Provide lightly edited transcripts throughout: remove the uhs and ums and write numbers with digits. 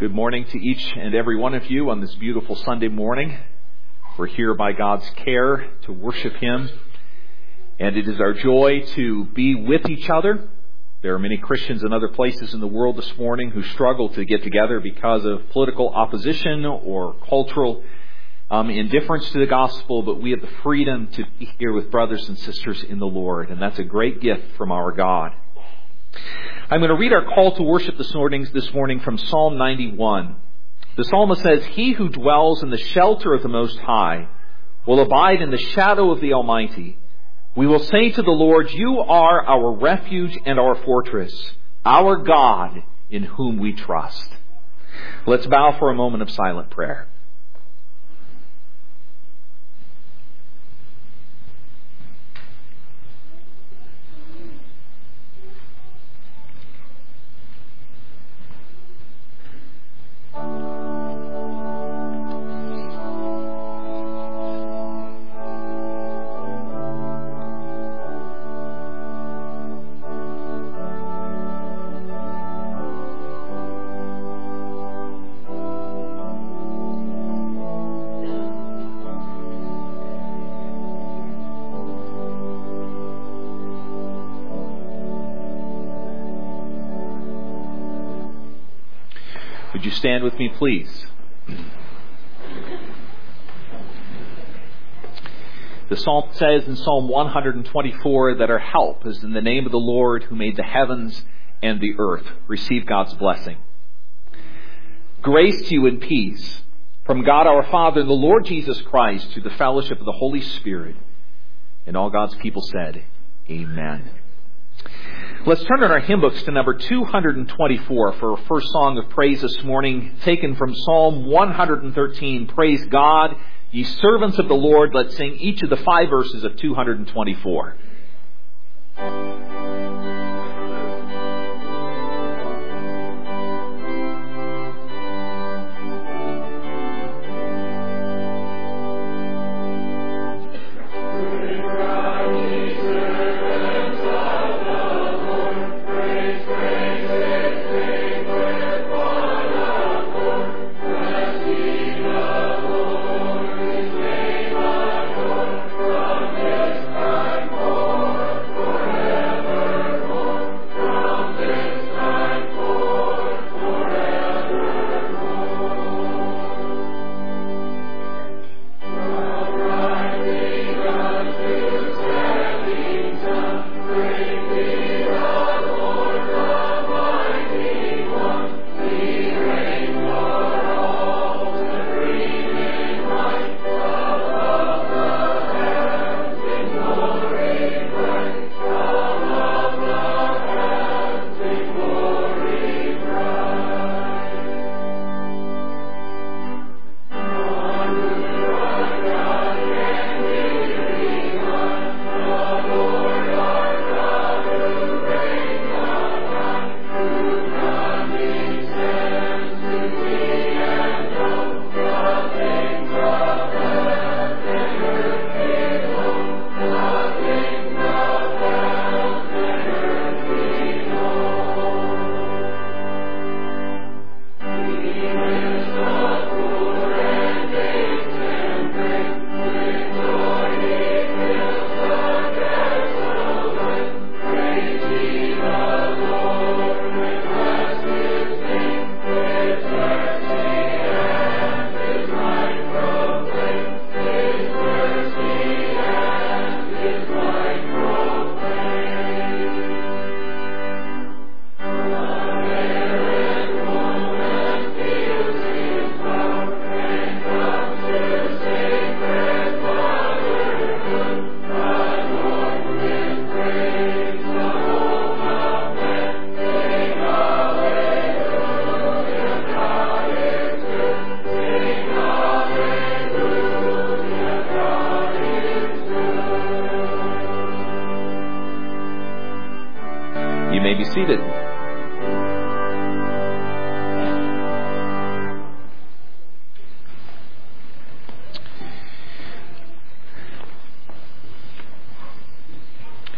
Good morning to each and every one of you on this beautiful Sunday morning. We're here by God's care to worship Him, and it is our joy to be with each other. There are many Christians in other places in the world this morning who struggle to get together because of political opposition or cultural indifference to the gospel, but we have the freedom to be here with brothers and sisters in the Lord, and that's a great gift from our God. I'm going to read our call to worship this morning from Psalm 91. The psalmist says, "He who dwells in the shelter of the Most High will abide in the shadow of the Almighty. We will say to the Lord, you are our refuge and our fortress, our God in whom we trust." Let's bow for a moment of silent prayer. Would you stand with me, please? The psalm says in Psalm 124 that our help is in the name of the Lord who made the heavens and the earth. Receive God's blessing. Grace to you and peace from God our Father and the Lord Jesus Christ, through the fellowship of the Holy Spirit. And all God's people said, Amen. Let's turn in our hymn books to number 224 for our first song of praise this morning, taken from Psalm 113. Praise God, ye servants of the Lord. Let's sing each of the 5 verses of 224. Seated.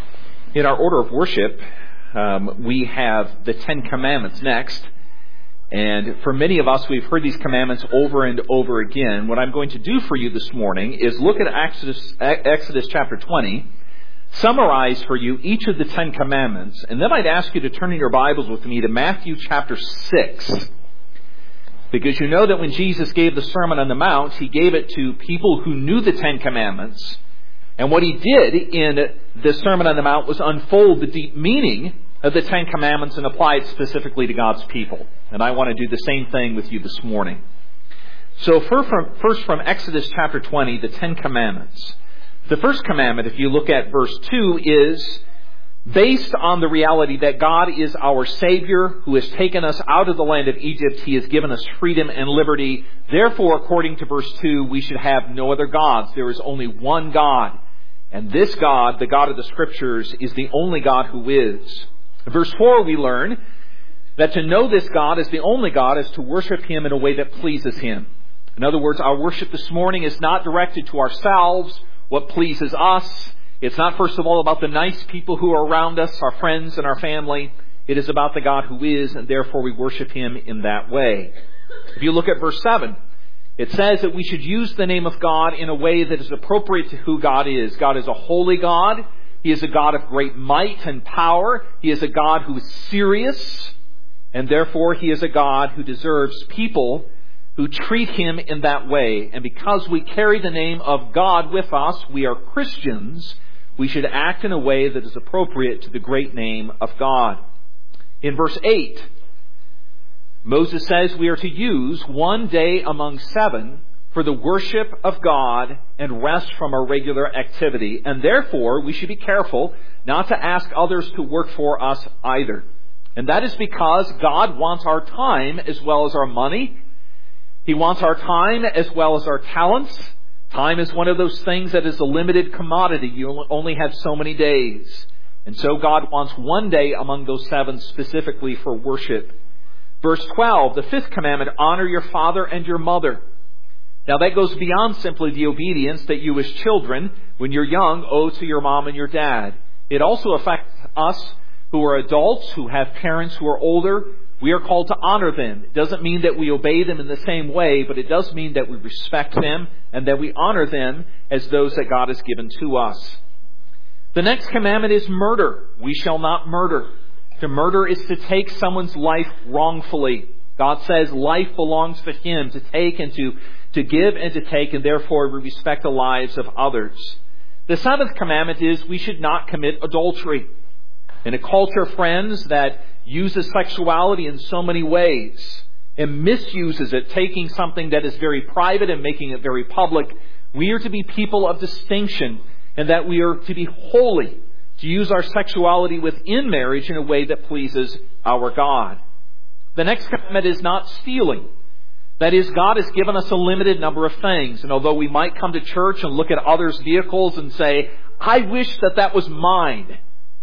In our order of worship, we have the Ten Commandments next. And for many of us, we've heard these commandments over and over again. What I'm going to do for you this morning is look at Exodus chapter 20, summarize for you each of the 10 commandments, and then I'd ask you to turn in your Bibles with me to Matthew chapter 6. Because you know that when Jesus gave the Sermon on the Mount, He gave it to people who knew the 10 commandments. And what He did in the Sermon on the Mount was unfold the deep meaning of the 10 commandments and apply it specifically to God's people. And I want to do the same thing with you this morning. So first from Exodus chapter 20, the 10 commandments. The first commandment, if you look at verse 2, is based on the reality that God is our Savior who has taken us out of the land of Egypt. He has given us freedom and liberty. Therefore, according to verse 2, we should have no other gods. There is only one God. And this God, the God of the Scriptures, is the only God who is. In verse 4, we learn that to know this God as the only God is to worship Him in a way that pleases Him. In other words, our worship this morning is not directed to ourselves, what pleases us. It's not, first of all, about the nice people who are around us, our friends and our family. It is about the God who is, and therefore we worship Him in that way. If you look at verse 7, it says that we should use the name of God in a way that is appropriate to who God is. God is a holy God. He is a God of great might and power. He is a God who is serious, and therefore He is a God who deserves people who treat Him in that way. And because we carry the name of God with us, we are Christians. We should act in a way that is appropriate to the great name of God. In verse 8, Moses says we are to use one day among 7 for the worship of God and rest from our regular activity. And therefore, we should be careful not to ask others to work for us either. And that is because God wants our time as well as our money. He wants our time as well as our talents. Time is one of those things that is a limited commodity. You only have so many days. And so God wants one day among those 7 specifically for worship. Verse 12, the 5th commandment, honor your father and your mother. Now that goes beyond simply the obedience that you as children, when you're young, owe to your mom and your dad. It also affects us who are adults, who have parents who are older. We are called to honor them. It doesn't mean that we obey them in the same way, but it does mean that we respect them and that we honor them as those that God has given to us. The next commandment is murder. We shall not murder. To murder is to take someone's life wrongfully. God says life belongs to Him, to take and to give and to take, and therefore we respect the lives of others. The 7th commandment is we should not commit adultery. In a culture, friends, that uses sexuality in so many ways and misuses it, taking something that is very private and making it very public, we are to be people of distinction, and that we are to be holy, to use our sexuality within marriage in a way that pleases our God. The next commandment is not stealing. That is, God has given us a limited number of things, and although we might come to church and look at others' vehicles and say, I wish that was mine,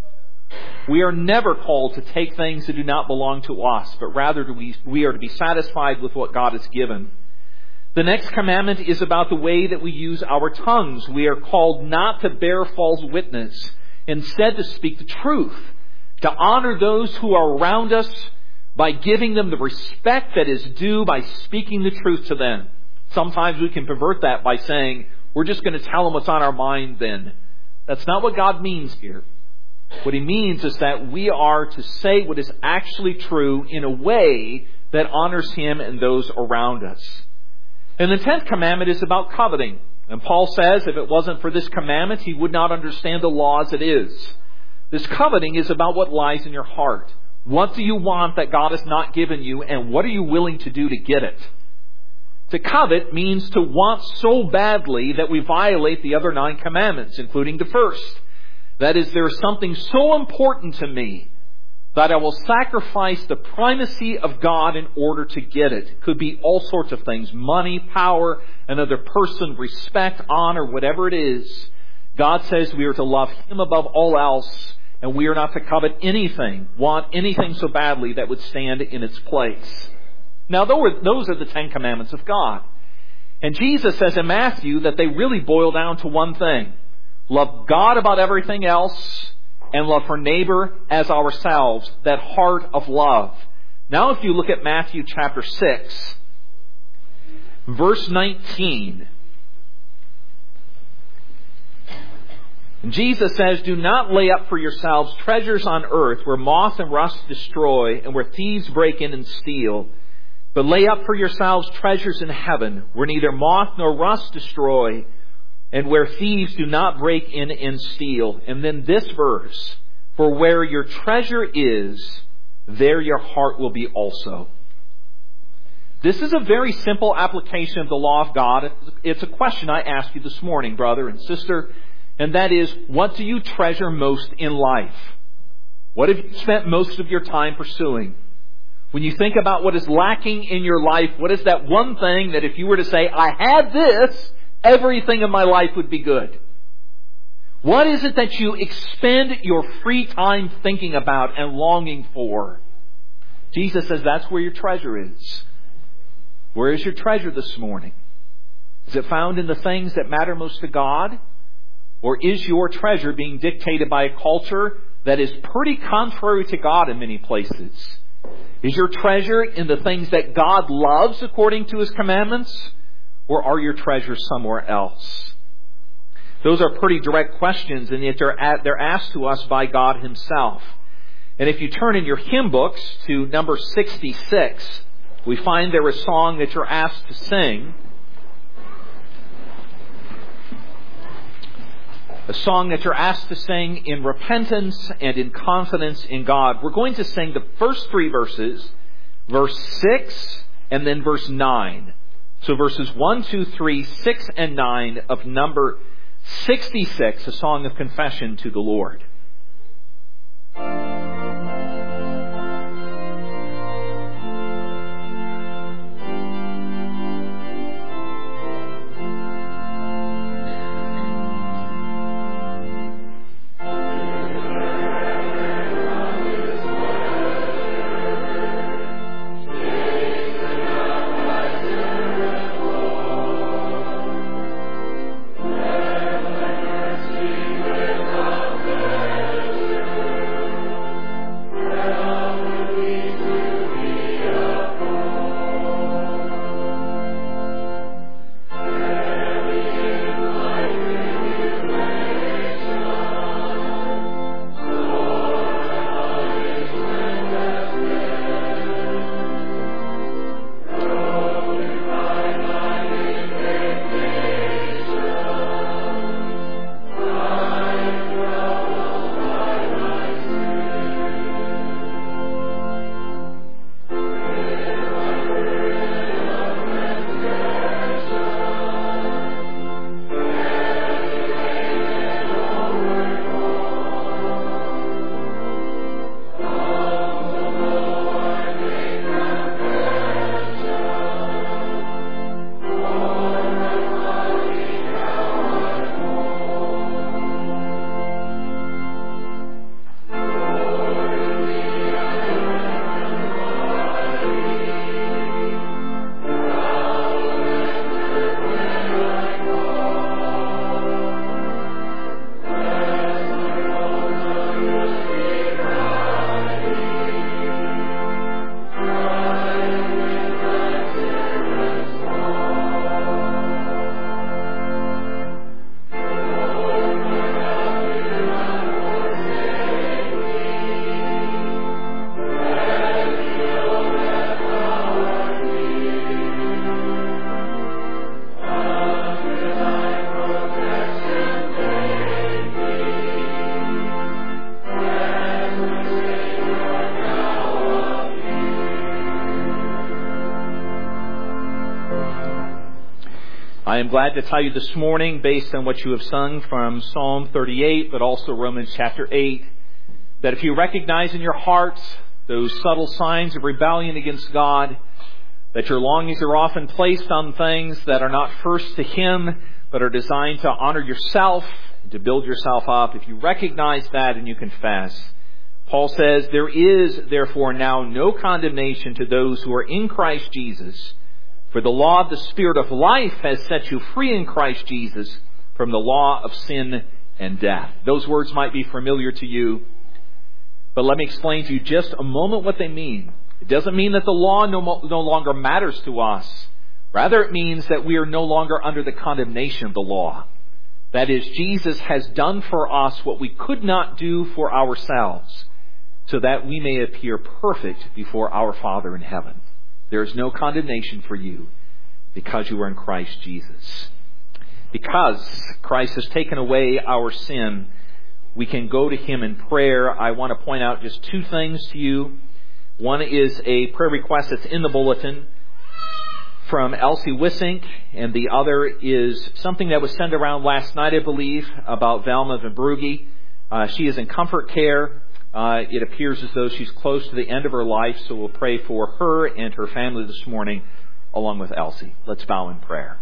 we are never called to take things that do not belong to us, but rather we are to be satisfied with what God has given. The next commandment is about the way that we use our tongues. We are called not to bear false witness, instead to speak the truth, to honor those who are around us by giving them the respect that is due by speaking the truth to them. Sometimes we can pervert that by saying, we're just going to tell them what's on our mind then. That's not what God means here. What He means is that we are to say what is actually true in a way that honors Him and those around us. And the 10th commandment is about coveting. And Paul says if it wasn't for this commandment, he would not understand the law as it is. This coveting is about what lies in your heart. What do you want that God has not given you, and what are you willing to do to get it? To covet means to want so badly that we violate the other 9 commandments, including the first. That is, there is something so important to me that I will sacrifice the primacy of God in order to get it. It could be all sorts of things. Money, power, another person, respect, honor, whatever it is. God says we are to love Him above all else, and we are not to covet anything, want anything so badly that would stand in its place. Now, those are the 10 commandments of God. And Jesus says in Matthew that they really boil down to one thing. Love God above everything else, and love our neighbor as ourselves. That heart of love. Now if you look at Matthew chapter 6, verse 19, Jesus says, "Do not lay up for yourselves treasures on earth where moth and rust destroy and where thieves break in and steal. But lay up for yourselves treasures in heaven where neither moth nor rust destroy and where thieves do not break in and steal." And then this verse, "For where your treasure is, there your heart will be also." This is a very simple application of the law of God. It's a question I ask you this morning, brother and sister. And that is, what do you treasure most in life? What have you spent most of your time pursuing? When you think about what is lacking in your life, what is that one thing that if you were to say, "I had this, everything in my life would be good"? What is it that you expend your free time thinking about and longing for? Jesus says that's where your treasure is. Where is your treasure this morning? Is it found in the things that matter most to God? Or is your treasure being dictated by a culture that is pretty contrary to God in many places? Is your treasure in the things that God loves according to His commandments? Or are your treasures somewhere else? Those are pretty direct questions, and yet they're asked to us by God Himself. And if you turn in your hymn books to number 66, we find there a song that you're asked to sing. A song that you're asked to sing in repentance and in confidence in God. We're going to sing the first three verses, verse 6 and then verse 9. So verses 1, 2, 3, 6, and 9 of number 66, a song of confession to the Lord. I am glad to tell you this morning, based on what you have sung from Psalm 38, but also Romans chapter 8, that if you recognize in your heart those subtle signs of rebellion against God, that your longings are often placed on things that are not first to Him, but are designed to honor yourself, to build yourself up. If you recognize that and you confess, Paul says, "There is therefore now no condemnation to those who are in Christ Jesus. For the law of the Spirit of life has set you free in Christ Jesus from the law of sin and death." Those words might be familiar to you, but let me explain to you just a moment what they mean. It doesn't mean that the law no longer matters to us. Rather, it means that we are no longer under the condemnation of the law. That is, Jesus has done for us what we could not do for ourselves, so that we may appear perfect before our Father in heaven. There is no condemnation for you because you are in Christ Jesus. Because Christ has taken away our sin, we can go to Him in prayer. I want to point out just two things to you. One is a prayer request that's in the bulletin from Elsie Wissink, and the other is something that was sent around last night, I believe, about Velma Verbrugi. She is in comfort care. It appears as though she's close to the end of her life, so we'll pray for her and her family this morning, along with Elsie. Let's bow in prayer.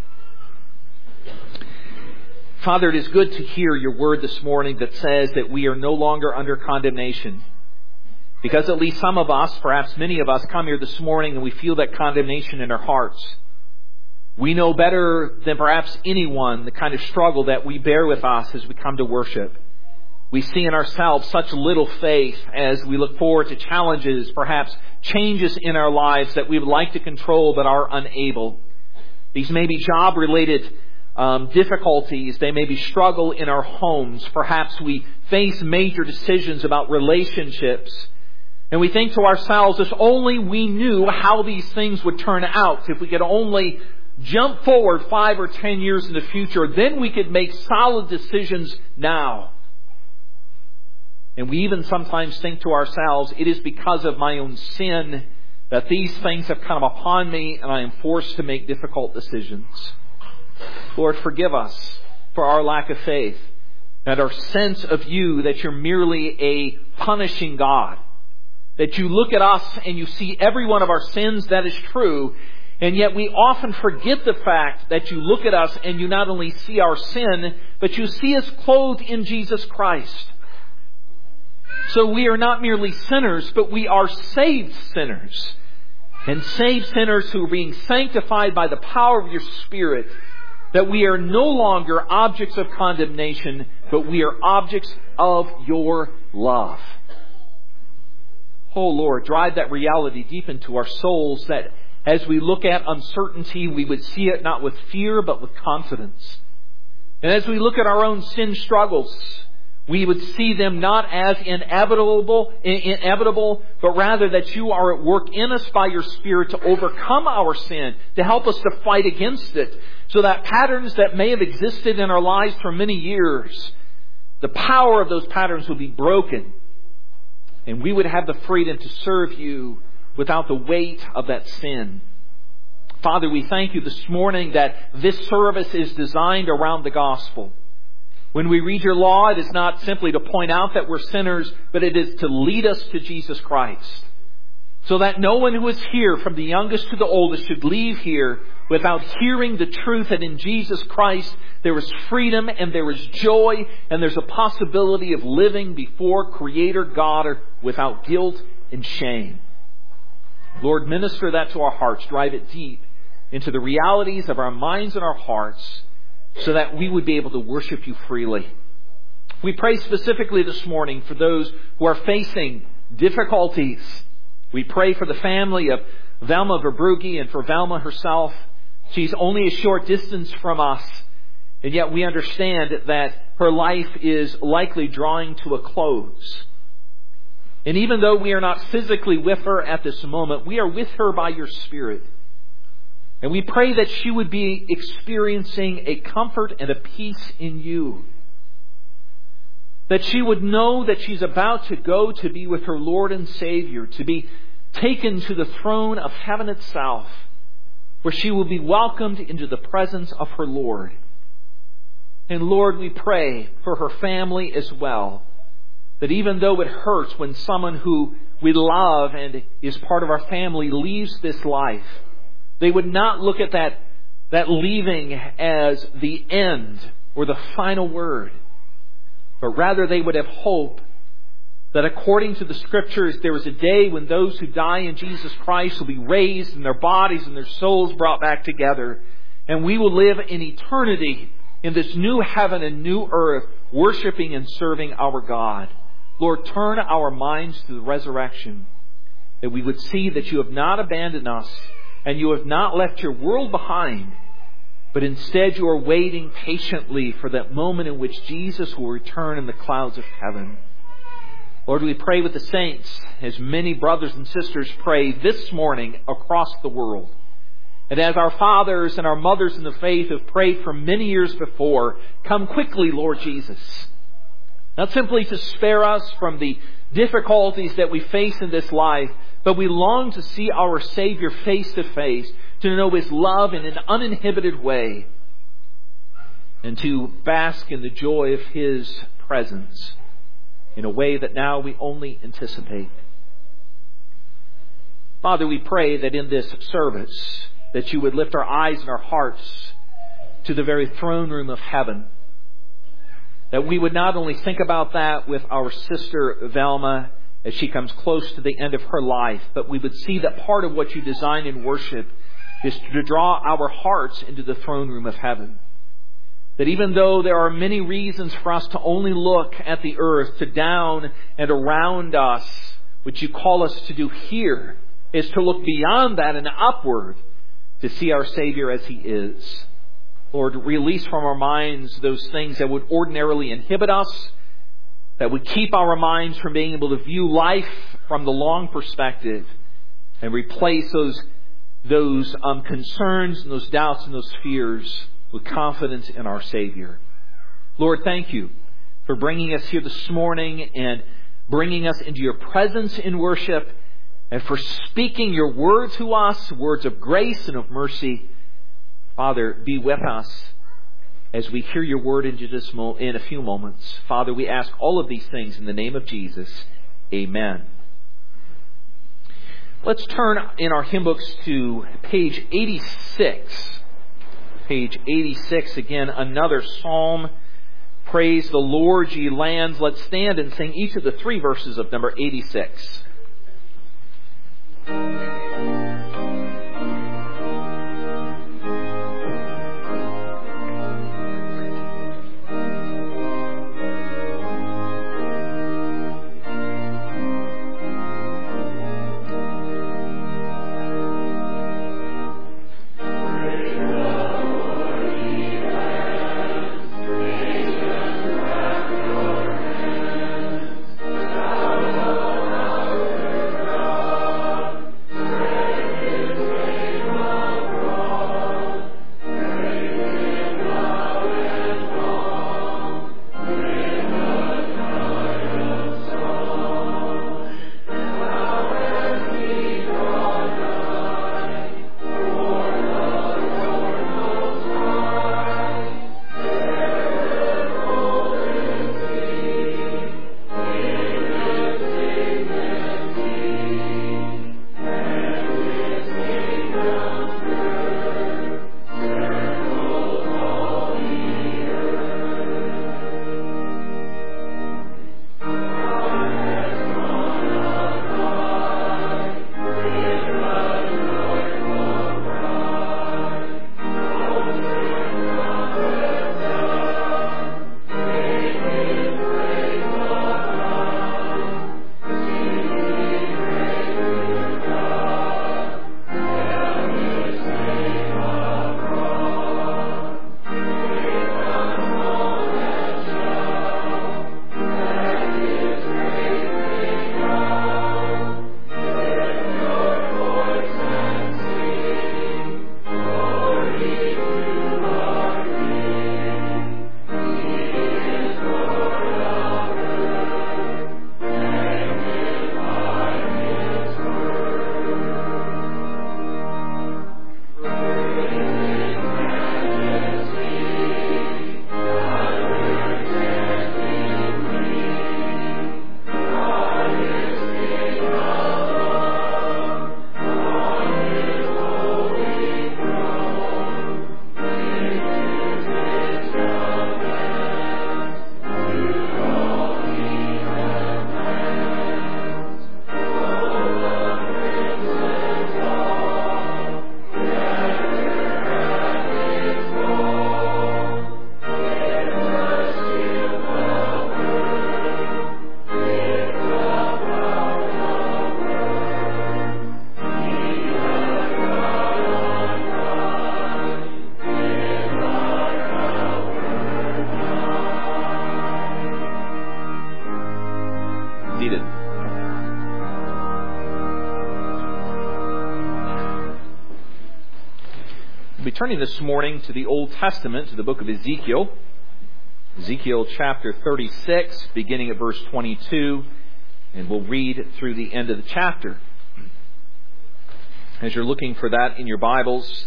Father, it is good to hear your word this morning that says that we are no longer under condemnation. Because at least some of us, perhaps many of us, come here this morning and we feel that condemnation in our hearts. We know better than perhaps anyone the kind of struggle that we bear with us as we come to worship. We see in ourselves such little faith as we look forward to challenges, perhaps changes in our lives that we would like to control but are unable. These may be job-related difficulties. They may be struggle in our homes. Perhaps we face major decisions about relationships. And we think to ourselves, if only we knew how these things would turn out, if we could only jump forward 5 or 10 years in the future, then we could make solid decisions now. And we even sometimes think to ourselves, it is because of my own sin that these things have come upon me and I am forced to make difficult decisions. Lord, forgive us for our lack of faith and our sense of you that you're merely a punishing God. That you look at us and you see every one of our sins, that is true. And yet we often forget the fact that you look at us and you not only see our sin, but you see us clothed in Jesus Christ. So we are not merely sinners, but we are saved sinners. And saved sinners who are being sanctified by the power of your Spirit. That we are no longer objects of condemnation, but we are objects of your love. Oh Lord, drive that reality deep into our souls, that as we look at uncertainty, we would see it not with fear, but with confidence. And as we look at our own sin struggles, we would see them not as inevitable, but rather that you are at work in us by your Spirit to overcome our sin, to help us to fight against it, so that patterns that may have existed in our lives for many years, the power of those patterns would be broken. And we would have the freedom to serve you without the weight of that sin. Father, we thank you this morning that this service is designed around the gospel. When we read your law, it is not simply to point out that we're sinners, but it is to lead us to Jesus Christ. So that no one who is here, from the youngest to the oldest, should leave here without hearing the truth that in Jesus Christ there is freedom and there is joy and there's a possibility of living before Creator God without guilt and shame. Lord, minister that to our hearts. Drive it deep into the realities of our minds and our hearts so that we would be able to worship you freely. We pray specifically this morning for those who are facing difficulties. We pray for the family of Velma Verbrugi and for Velma herself. She's only a short distance from us, and yet we understand that her life is likely drawing to a close. And even though we are not physically with her at this moment, we are with her by your Spirit. And we pray that she would be experiencing a comfort and a peace in you. That she would know that she's about to go to be with her Lord and Savior, to be taken to the throne of heaven itself, where she will be welcomed into the presence of her Lord. And Lord, we pray for her family as well, that even though it hurts when someone who we love and is part of our family leaves this life, they would not look at that leaving as the end or the final word, but rather they would have hope that according to the Scriptures, there is a day when those who die in Jesus Christ will be raised and their bodies and their souls brought back together. And we will live in eternity in this new heaven and new earth, worshiping and serving our God. Lord, turn our minds to the resurrection that we would see that you have not abandoned us and you have not left your world behind, but instead you are waiting patiently for that moment in which Jesus will return in the clouds of heaven. Lord, we pray with the saints, as many brothers and sisters pray this morning across the world. And as our fathers and our mothers in the faith have prayed for many years before, come quickly, Lord Jesus. Not simply to spare us from the difficulties that we face in this life, but we long to see our Savior face to face, to know His love in an uninhibited way, and to bask in the joy of His presence in a way that now we only anticipate. Father, we pray that in this service, that you would lift our eyes and our hearts to the very throne room of heaven. That we would not only think about that with our sister Velma as she comes close to the end of her life, but we would see that part of what you designed in worship is to draw our hearts into the throne room of heaven. That even though there are many reasons for us to only look at the earth, to down and around us, which you call us to do here is to look beyond that and upward to see our Savior as He is. Lord, release from our minds those things that would ordinarily inhibit us, that would keep our minds from being able to view life from the long perspective, and replace those concerns and those doubts and those fears with confidence in our Savior. Lord, thank you for bringing us here this morning and bringing us into your presence in worship, and for speaking your word to us, words of grace and of mercy. Father, be with us as we hear your word in a few moments. Father, we ask all of these things in the name of Jesus. Amen. Let's turn in our hymn books to page 86. Page 86, again, another psalm. Praise the Lord, ye lands. Let's stand and sing each of the three verses of number 86. Our We'll be turning this morning to the Old Testament, to the book of Ezekiel. Ezekiel chapter 36, beginning at verse 22, and we'll read through the end of the chapter. As you're looking for that in your Bibles,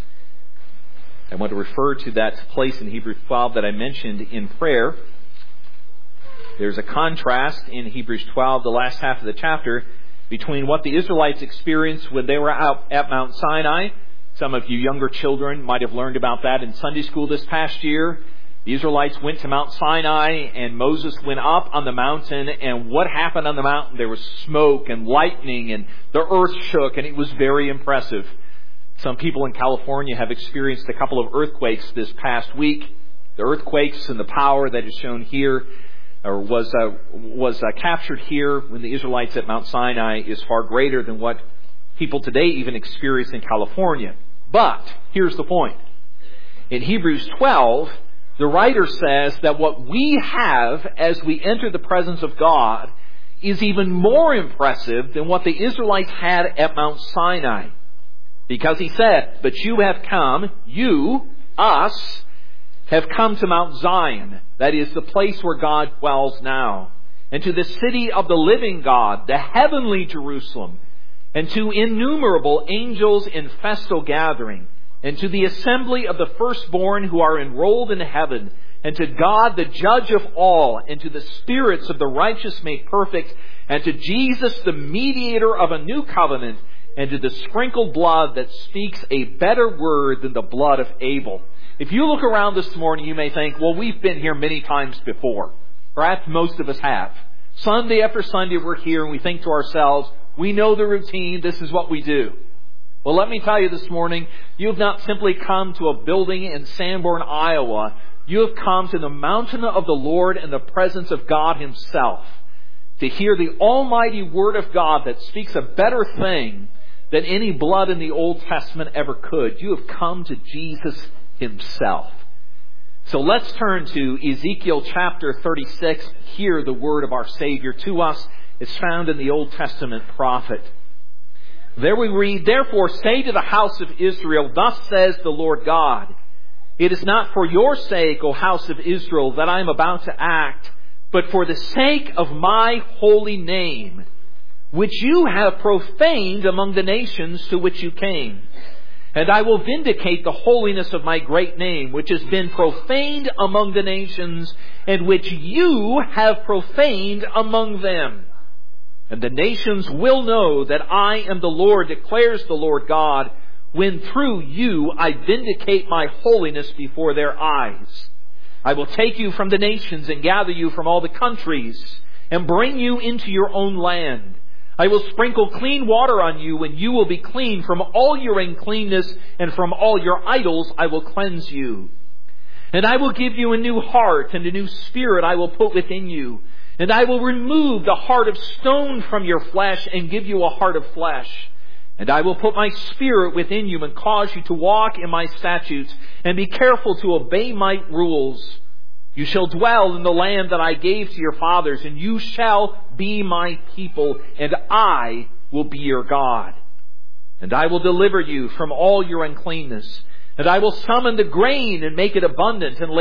I want to refer to that place in Hebrews 12 that I mentioned in prayer. There's a contrast in Hebrews 12, the last half of the chapter, between what the Israelites experienced when they were out at Mount Sinai. Some of you younger children might have learned about that in Sunday school this past year. The Israelites went to Mount Sinai and Moses went up on the mountain, and what happened on the mountain? There was smoke and lightning and the earth shook, and it was very impressive. Some people in California have experienced a couple of earthquakes this past week. The earthquakes and the power that is shown here or was captured here when the Israelites at Mount Sinai is far greater than what people today even experience in California. But here's the point. In Hebrews 12, the writer says that what we have as we enter the presence of God is even more impressive than what the Israelites had at Mount Sinai. Because he said, but you have come, us, have come to Mount Zion, that is the place where God dwells now, and to the city of the living God, the heavenly Jerusalem, and to innumerable angels in festal gathering, and to the assembly of the firstborn who are enrolled in heaven, and to God the judge of all, and to the spirits of the righteous made perfect, and to Jesus the mediator of a new covenant, and to the sprinkled blood that speaks a better word than the blood of Abel. If you look around this morning, you may think, well, we've been here many times before. Perhaps most of us have. Sunday after Sunday we're here and we think to ourselves, we know the routine, this is what we do. Well, let me tell you this morning, you have not simply come to a building in Sanborn, Iowa. You have come to the mountain of the Lord in the presence of God Himself to hear the almighty Word of God that speaks a better thing than any blood in the Old Testament ever could. You have come to Jesus Himself. So let's turn to Ezekiel chapter 36. Hear the word of our Savior to us. It's found in the Old Testament prophet. There we read, therefore say to the house of Israel, thus says the Lord God, it is not for your sake, O house of Israel, that I am about to act, but for the sake of my holy name, which you have profaned among the nations to which you came. And I will vindicate the holiness of my great name, which has been profaned among the nations, and which you have profaned among them. And the nations will know that I am the Lord, declares the Lord God, when through you I vindicate my holiness before their eyes. I will take you from the nations and gather you from all the countries and bring you into your own land. I will sprinkle clean water on you, and you will be clean from all your uncleanness, and from all your idols I will cleanse you. And I will give you a new heart, and a new spirit I will put within you. And I will remove the heart of stone from your flesh, and give you a heart of flesh. And I will put my spirit within you, and cause you to walk in my statutes, and be careful to obey my rules. You shall dwell in the land that I gave to your fathers, and you shall be my people, and I will be your God. And I will deliver you from all your uncleanness. And I will summon the grain and make it abundant, and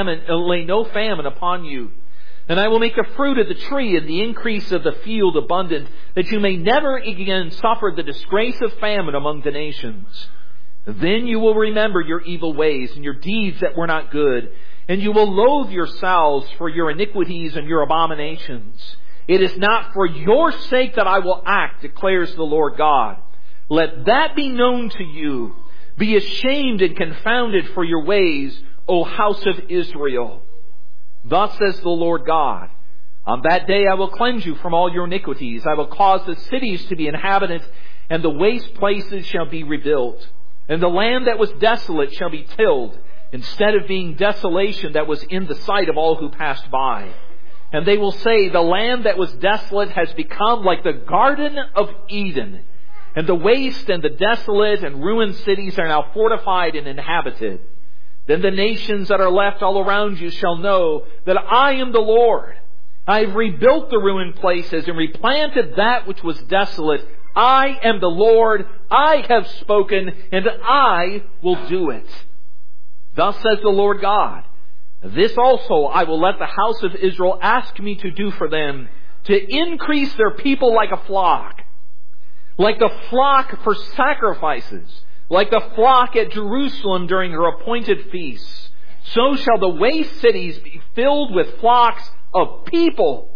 lay no famine upon you. And I will make the fruit of the tree and the increase of the field abundant, that you may never again suffer the disgrace of famine among the nations. Then you will remember your evil ways and your deeds that were not good, and you will loathe yourselves for your iniquities and your abominations. It is not for your sake that I will act, declares the Lord God. Let that be known to you. Be ashamed and confounded for your ways, O house of Israel. Thus says the Lord God, on that day I will cleanse you from all your iniquities. I will cause the cities to be inhabited, and the waste places shall be rebuilt. And the land that was desolate shall be tilled, instead of being desolation that was in the sight of all who passed by. And they will say, the land that was desolate has become like the Garden of Eden. And the waste and the desolate and ruined cities are now fortified and inhabited. Then the nations that are left all around you shall know that I am the Lord. I have rebuilt the ruined places and replanted that which was desolate. I am the Lord, I have spoken, and I will do it. Thus says the Lord God, this also I will let the house of Israel ask me to do for them, to increase their people like a flock for sacrifices, like the flock at Jerusalem during her appointed feasts. So shall the waste cities be filled with flocks of people.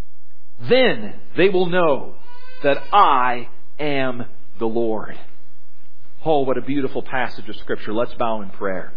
Then they will know that I am the Lord. Oh, what a beautiful passage of Scripture. Let's bow in prayer.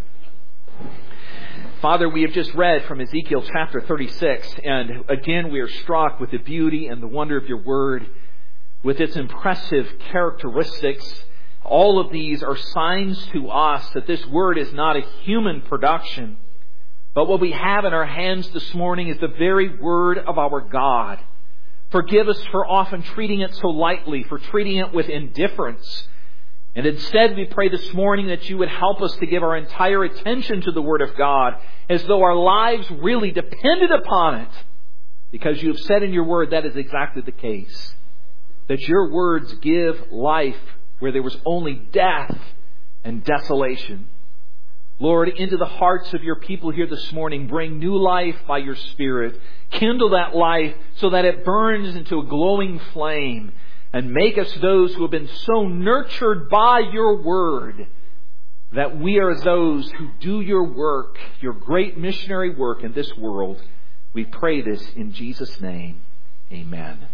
Father, we have just read from Ezekiel chapter 36, and again we are struck with the beauty and the wonder of your word, with its impressive characteristics. All of these are signs to us that this word is not a human production, but what we have in our hands this morning is the very word of our God. Forgive us for often treating it so lightly, for treating it with indifference. And instead we pray this morning that you would help us to give our entire attention to the Word of God as though our lives really depended upon it. Because you have said in your Word that is exactly the case. That your words give life where there was only death and desolation. Lord, into the hearts of your people here this morning, bring new life by your Spirit. Kindle that life so that it burns into a glowing flame. And make us those who have been so nurtured by your word that we are those who do your work, your great missionary work in this world. We pray this in Jesus' name. Amen.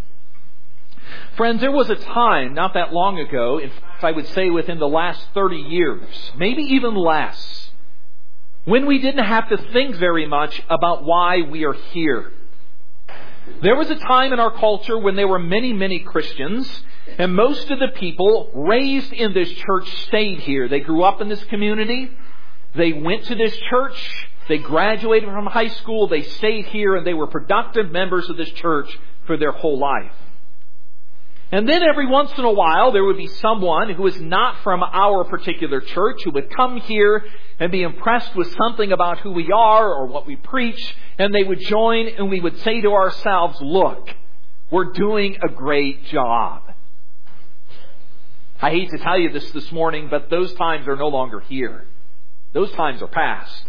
Friends, there was a time not that long ago, in fact I would say within the last 30 years, maybe even less, when we didn't have to think very much about why we are here. There was a time in our culture when there were many, many Christians, and most of the people raised in this church stayed here. They grew up in this community. They went to this church. They graduated from high school. They stayed here, and they were productive members of this church for their whole life. And then every once in a while, there would be someone who is not from our particular church who would come here and be impressed with something about who we are or what we preach, and they would join, and we would say to ourselves, look, we're doing a great job. I hate to tell you this morning, but those times are no longer here. Those times are past.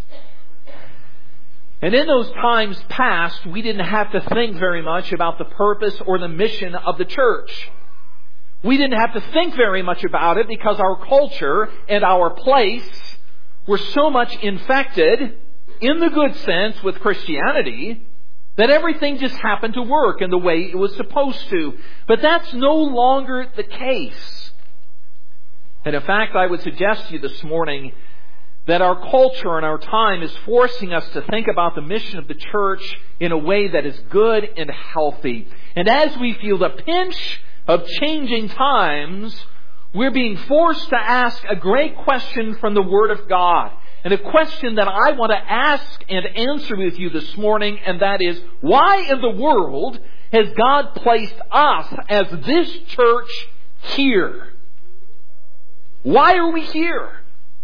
And in those times past, we didn't have to think very much about the purpose or the mission of the church. We didn't have to think very much about it because our culture and our place were so much infected, in the good sense, with Christianity, that everything just happened to work in the way it was supposed to. But that's no longer the case. And in fact, I would suggest to you this morning that our culture and our time is forcing us to think about the mission of the church in a way that is good and healthy. And as we feel the pinch of changing times, we're being forced to ask a great question from the Word of God. And a question that I want to ask and answer with you this morning, and that is, why in the world has God placed us as this church here? Why are we here?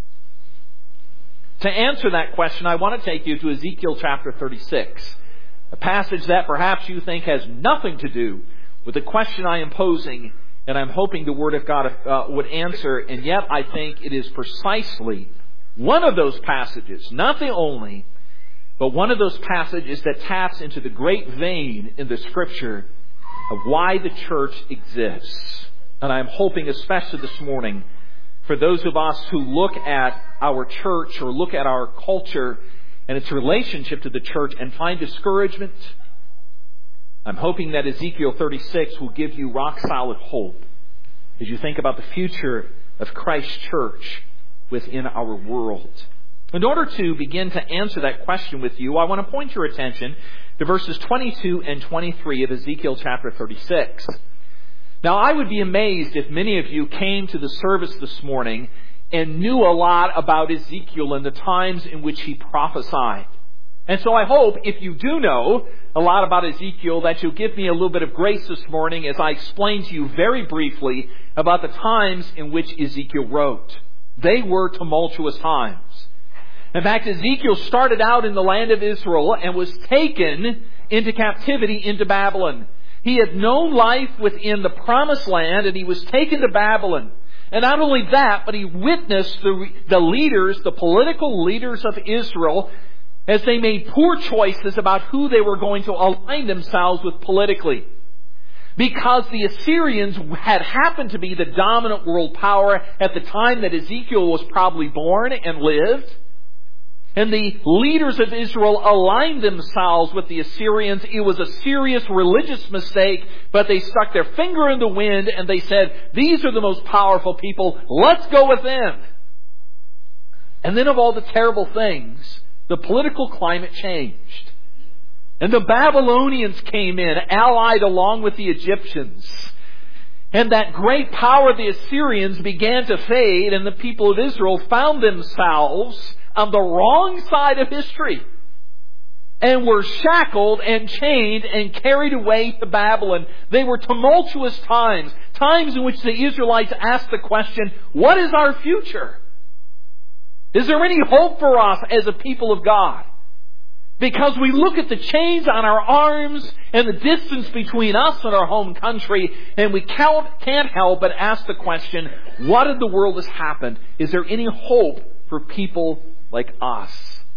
To answer that question, I want to take you to Ezekiel chapter 36, a passage that perhaps you think has nothing to do with the question I am posing, and I'm hoping the Word of God would answer, and yet I think it is precisely one of those passages, not the only, but one of those passages that taps into the great vein in the Scripture of why the church exists. And I'm hoping especially this morning for those of us who look at our church or look at our culture and its relationship to the church and find discouragement, I'm hoping that Ezekiel 36 will give you rock solid hope as you think about the future of Christ's church within our world. In order to begin to answer that question with you, I want to point your attention to verses 22 and 23 of Ezekiel chapter 36. Now, I would be amazed if many of you came to the service this morning and knew a lot about Ezekiel and the times in which he prophesied. And so I hope, if you do know a lot about Ezekiel, that you'll give me a little bit of grace this morning as I explain to you very briefly about the times in which Ezekiel wrote. They were tumultuous times. In fact, Ezekiel started out in the land of Israel and was taken into captivity into Babylon. He had known life within the promised land, and he was taken to Babylon. And not only that, but he witnessed the leaders, the political leaders of Israel, as they made poor choices about who they were going to align themselves with politically. Because the Assyrians had happened to be the dominant world power at the time that Ezekiel was probably born and lived. And the leaders of Israel aligned themselves with the Assyrians. It was a serious religious mistake, but they stuck their finger in the wind and they said, these are the most powerful people, let's go with them. And then of all the terrible things, the political climate changed. And the Babylonians came in, allied along with the Egyptians. And that great power of the Assyrians began to fade, and the people of Israel found themselves on the wrong side of history, and were shackled and chained and carried away to Babylon. They were tumultuous times, times in which the Israelites asked the question, what is our future? Is there any hope for us as a people of God? Because we look at the chains on our arms and the distance between us and our home country, and we can't help but ask the question, what in the world has happened? Is there any hope for people like us?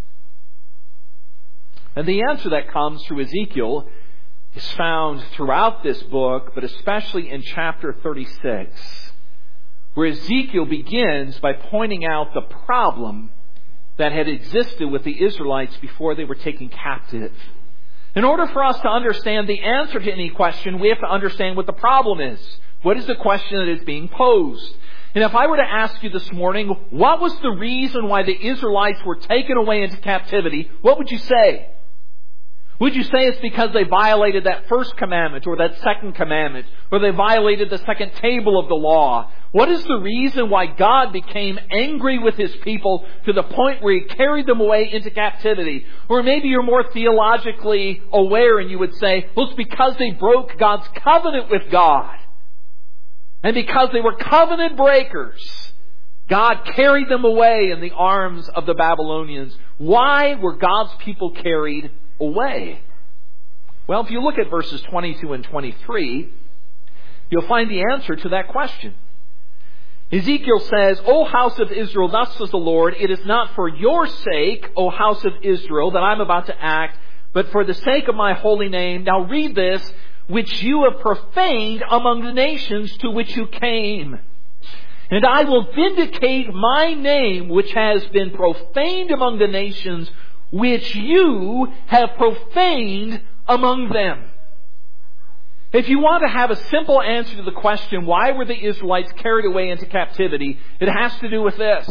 And the answer that comes through Ezekiel is found throughout this book, but especially in chapter 36, where Ezekiel begins by pointing out the problem that had existed with the Israelites before they were taken captive. In order for us to understand the answer to any question, we have to understand what the problem is. What is the question that is being posed? And if I were to ask you this morning, what was the reason why the Israelites were taken away into captivity, what would you say? Would you say it's because they violated that first commandment or that second commandment, or they violated the second table of the law? What is the reason why God became angry with His people to the point where He carried them away into captivity? Or maybe you're more theologically aware and you would say, well, it's because they broke God's covenant with God. And because they were covenant breakers, God carried them away in the arms of the Babylonians. Why were God's people carried away? Well, if you look at verses 22 and 23, you'll find the answer to that question. Ezekiel says, O house of Israel, thus says the Lord, it is not for your sake, O house of Israel, that I'm about to act, but for the sake of my holy name. Now read this, which you have profaned among the nations to which you came. And I will vindicate my name, which has been profaned among the nations, which you have profaned among them. If you want to have a simple answer to the question, why were the Israelites carried away into captivity, it has to do with this.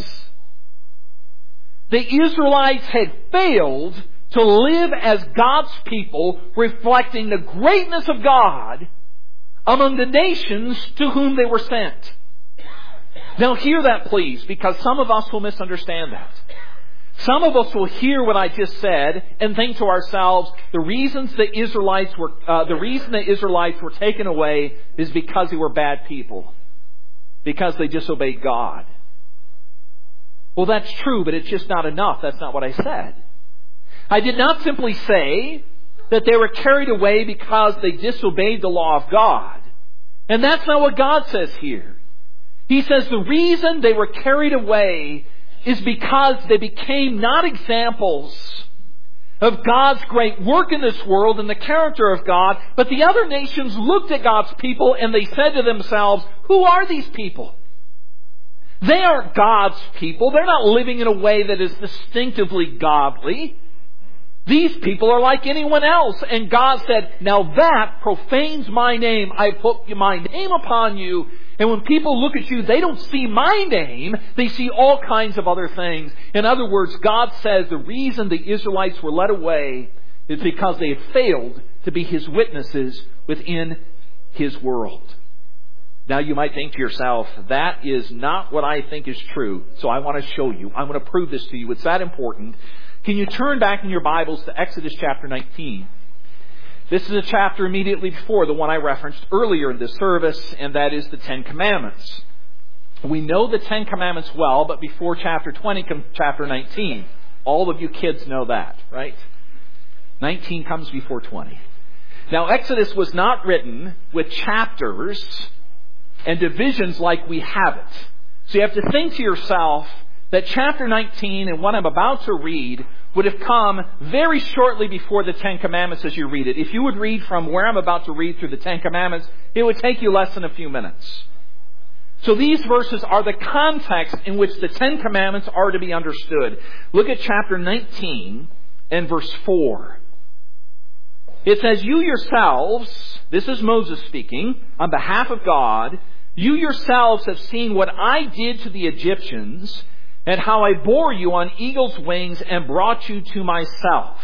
The Israelites had failed to live as God's people, reflecting the greatness of God among the nations to whom they were sent. Now hear that, please, because some of us will misunderstand that. Some of us will hear what I just said and think to ourselves, the reason the Israelites were taken away is because they were bad people, because they disobeyed God. Well, that's true, but it's just not enough. That's not what I said. I did not simply say that they were carried away because they disobeyed the law of God. And that's not what God says here. He says the reason they were carried away is because they became not examples of God's great work in this world and the character of God, but the other nations looked at God's people and they said to themselves, who are these people? They aren't God's people. They're not living in a way that is distinctively godly. These people are like anyone else. And God said, now that profanes my name. I put my name upon you. And when people look at you, they don't see my name. They see all kinds of other things. In other words, God says the reason the Israelites were led away is because they had failed to be His witnesses within His world. Now you might think to yourself, that is not what I think is true. So I want to show you. I want to prove this to you. It's that important. Can you turn back in your Bibles to Exodus chapter 19? This is a chapter immediately before the one I referenced earlier in this service, and that is the Ten Commandments. We know the Ten Commandments well, but before chapter 20 comes chapter 19. All of you kids know that, right? 19 comes before 20. Now, Exodus was not written with chapters and divisions like we have it. So you have to think to yourself that chapter 19 and what I'm about to read would have come very shortly before the Ten Commandments as you read it. If you would read from where I'm about to read through the Ten Commandments, it would take you less than a few minutes. So these verses are the context in which the Ten Commandments are to be understood. Look at chapter 19 and verse 4. It says, "You yourselves," this is Moses speaking, on behalf of God, "you yourselves have seen what I did to the Egyptians, and how I bore you on eagle's wings and brought you to myself."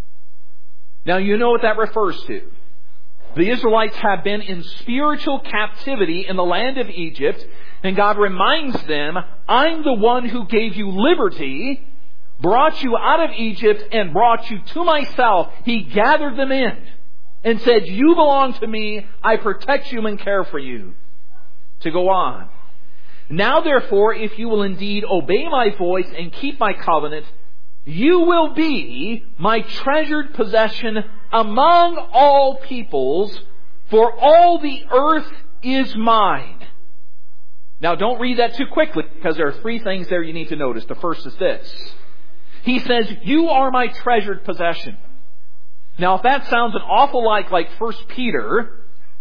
Now you know what that refers to. The Israelites have been in spiritual captivity in the land of Egypt, and God reminds them, "I'm the one who gave you liberty, brought you out of Egypt, and brought you to myself." He gathered them in and said, "You belong to me. I protect you and care for you." To go on. "Now therefore, if you will indeed obey my voice and keep my covenant, you will be my treasured possession among all peoples, for all the earth is mine." Now don't read that too quickly, because there are three things there you need to notice. The first is this. He says, "You are my treasured possession." Now if that sounds an awful lot like 1 Peter,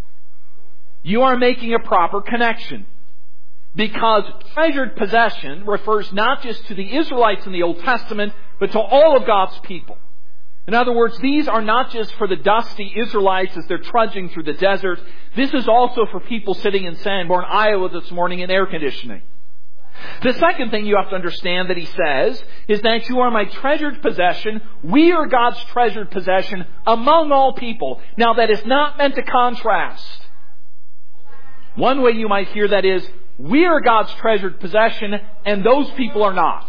you are making a proper connection. Because treasured possession refers not just to the Israelites in the Old Testament, but to all of God's people. In other words, these are not just for the dusty Israelites as they're trudging through the desert. This is also for people sitting in Sanborn, Iowa this morning in air conditioning. The second thing you have to understand that he says is that you are my treasured possession. We are God's treasured possession among all people. Now that is not meant to contrast. One way you might hear that is, we are God's treasured possession and those people are not.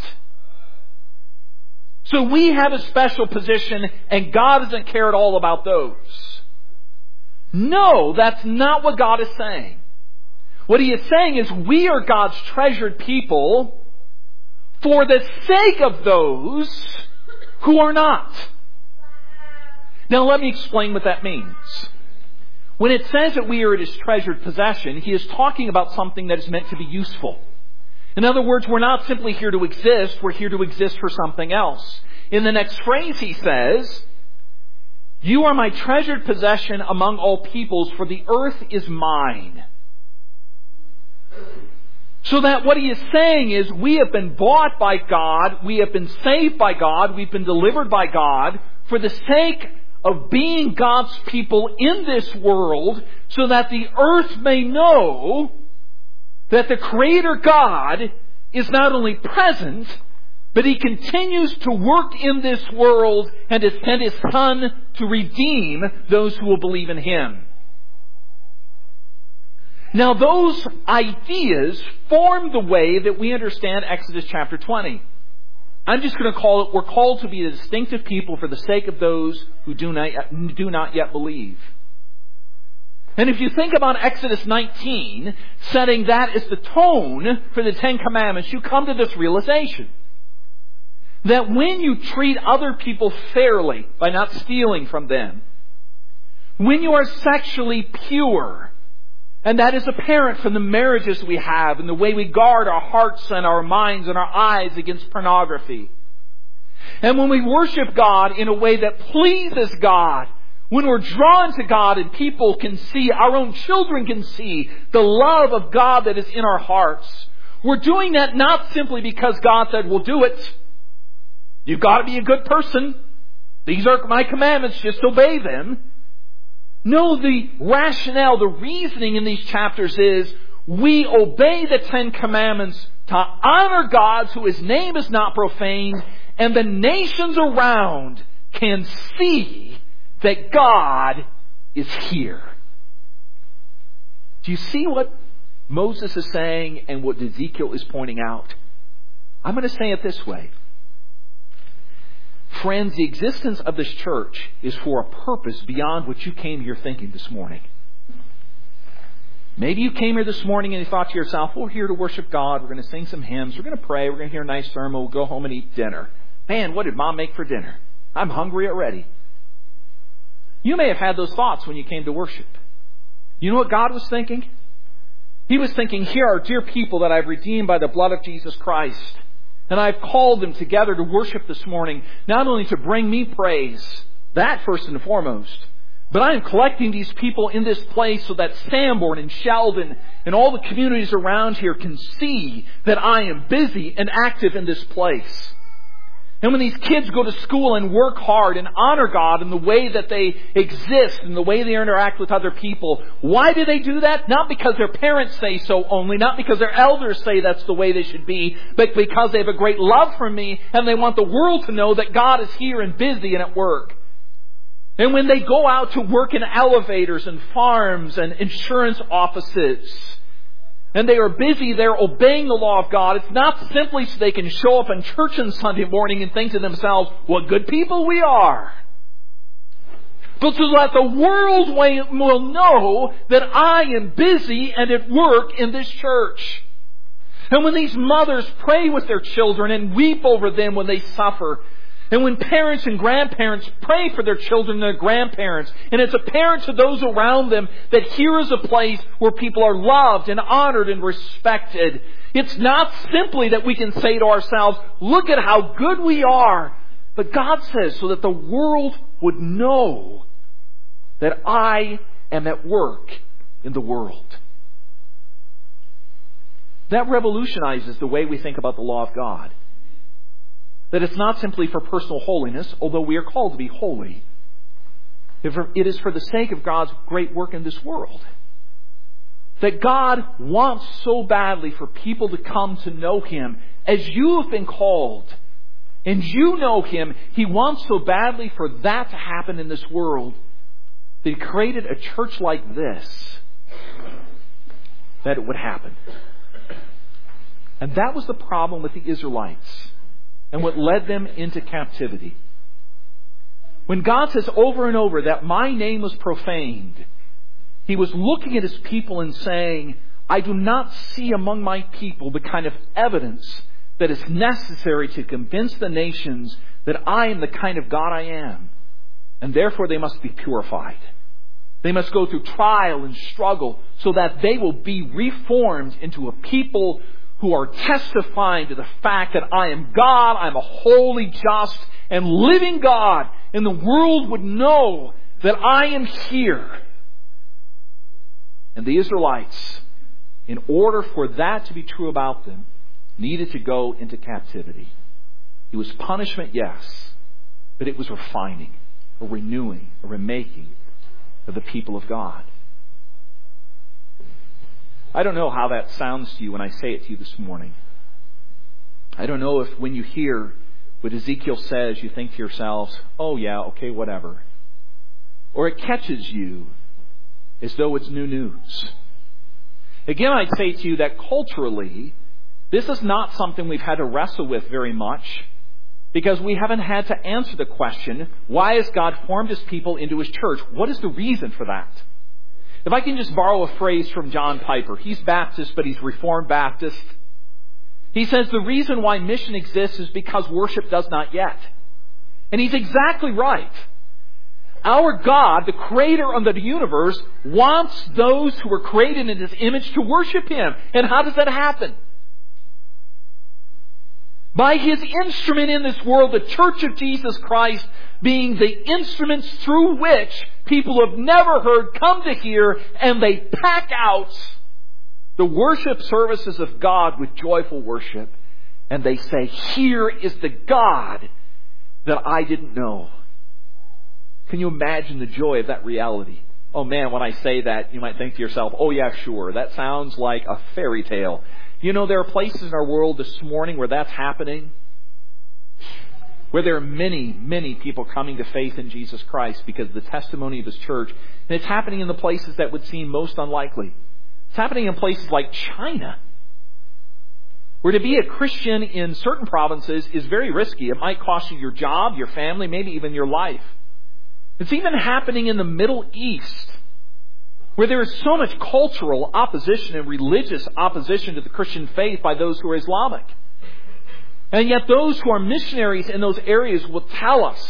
So we have a special position and God doesn't care at all about those. No, that's not what God is saying. What He is saying is we are God's treasured people for the sake of those who are not. Now let me explain what that means. When it says that we are His treasured possession, He is talking about something that is meant to be useful. In other words, we're not simply here to exist, we're here to exist for something else. In the next phrase He says, "You are my treasured possession among all peoples, for the earth is mine." So that what He is saying is we have been bought by God, we have been saved by God, we've been delivered by God for the sake of being God's people in this world, so that the earth may know that the Creator God is not only present, but He continues to work in this world and has sent His Son to redeem those who will believe in Him. Now those ideas form the way that we understand Exodus chapter 20. I'm just going to call it, we're called to be a distinctive people for the sake of those who do not yet believe. And if you think about Exodus 19, setting that as the tone for the Ten Commandments, you come to this realization. That when you treat other people fairly by not stealing from them, when you are sexually pure, and that is apparent from the marriages we have and the way we guard our hearts and our minds and our eyes against pornography. And when we worship God in a way that pleases God, when we're drawn to God and people can see, our own children can see the love of God that is in our hearts, we're doing that not simply because God said, "We'll do it. You've got to be a good person. These are my commandments, just obey them." No, the rationale, the reasoning in these chapters is we obey the Ten Commandments to honor God so His name is not profaned, and the nations around can see that God is here. Do you see what Moses is saying and what Ezekiel is pointing out? I'm going to say it this way. Friends, the existence of this church is for a purpose beyond what you came here thinking this morning. Maybe you came here this morning and you thought to yourself, we're here to worship God, we're going to sing some hymns, we're going to pray, we're going to hear a nice sermon, we'll go home and eat dinner. Man, what did Mom make for dinner? I'm hungry already. You may have had those thoughts when you came to worship. You know what God was thinking? He was thinking, here are dear people that I've redeemed by the blood of Jesus Christ. And I've called them together to worship this morning, not only to bring me praise, that first and foremost, but I am collecting these people in this place so that Sanborn and Sheldon and all the communities around here can see that I am busy and active in this place. And when these kids go to school and work hard and honor God in the way that they exist and the way they interact with other people, why do they do that? Not because their parents say so only, not because their elders say that's the way they should be, but because they have a great love for me and they want the world to know that God is here and busy and at work. And when they go out to work in elevators and farms and insurance offices, and they are busy there obeying the law of God, it's not simply so they can show up in church on Sunday morning and think to themselves, what good people we are. But so that the world will know that I am busy and at work in this church. And when these mothers pray with their children and weep over them when they suffer, and when parents and grandparents pray for their children and their grandparents, and it's apparent to those around them that here is a place where people are loved and honored and respected. It's not simply that we can say to ourselves, look at how good we are. But God says so that the world would know that I am at work in the world. That revolutionizes the way we think about the law of God. That it's not simply for personal holiness, although we are called to be holy. It is for the sake of God's great work in this world. That God wants so badly for people to come to know Him as you have been called. And you know Him. He wants so badly for that to happen in this world that He created a church like this, that it would happen. And that was the problem with the Israelites. And what led them into captivity. When God says over and over that my name was profaned, He was looking at His people and saying, I do not see among my people the kind of evidence that is necessary to convince the nations that I am the kind of God I am. And therefore they must be purified. They must go through trial and struggle so that they will be reformed into a people who are testifying to the fact that I am God, I'm a holy, just, and living God, and the world would know that I am here. And the Israelites, in order for that to be true about them, needed to go into captivity. It was punishment, yes, but it was refining, a renewing, a remaking of the people of God. I don't know how that sounds to you when I say it to you this morning. I don't know if when you hear what Ezekiel says, you think to yourselves, oh yeah, okay, whatever. Or it catches you as though it's new news. Again, I'd say to you that culturally, this is not something we've had to wrestle with very much, because we haven't had to answer the question, why has God formed His people into His church? What is the reason for that? If I can just borrow a phrase from John Piper. He's Baptist, but he's Reformed Baptist. He says the reason why mission exists is because worship does not yet. And he's exactly right. Our God, the creator of the universe, wants those who were created in His image to worship Him. And how does that happen? By His instrument in this world, the Church of Jesus Christ, being the instruments through which people who have never heard come to hear, and they pack out the worship services of God with joyful worship. And they say, here is the God that I didn't know. Can you imagine the joy of that reality? Oh man, when I say that, you might think to yourself, oh yeah, sure, that sounds like a fairy tale. You know, there are places in our world this morning where that's happening. Where there are many, many people coming to faith in Jesus Christ because of the testimony of His church. And it's happening in the places that would seem most unlikely. It's happening in places like China, where to be a Christian in certain provinces is very risky. It might cost you your job, your family, maybe even your life. It's even happening in the Middle East, where there is so much cultural opposition and religious opposition to the Christian faith by those who are Islamic. And yet those who are missionaries in those areas will tell us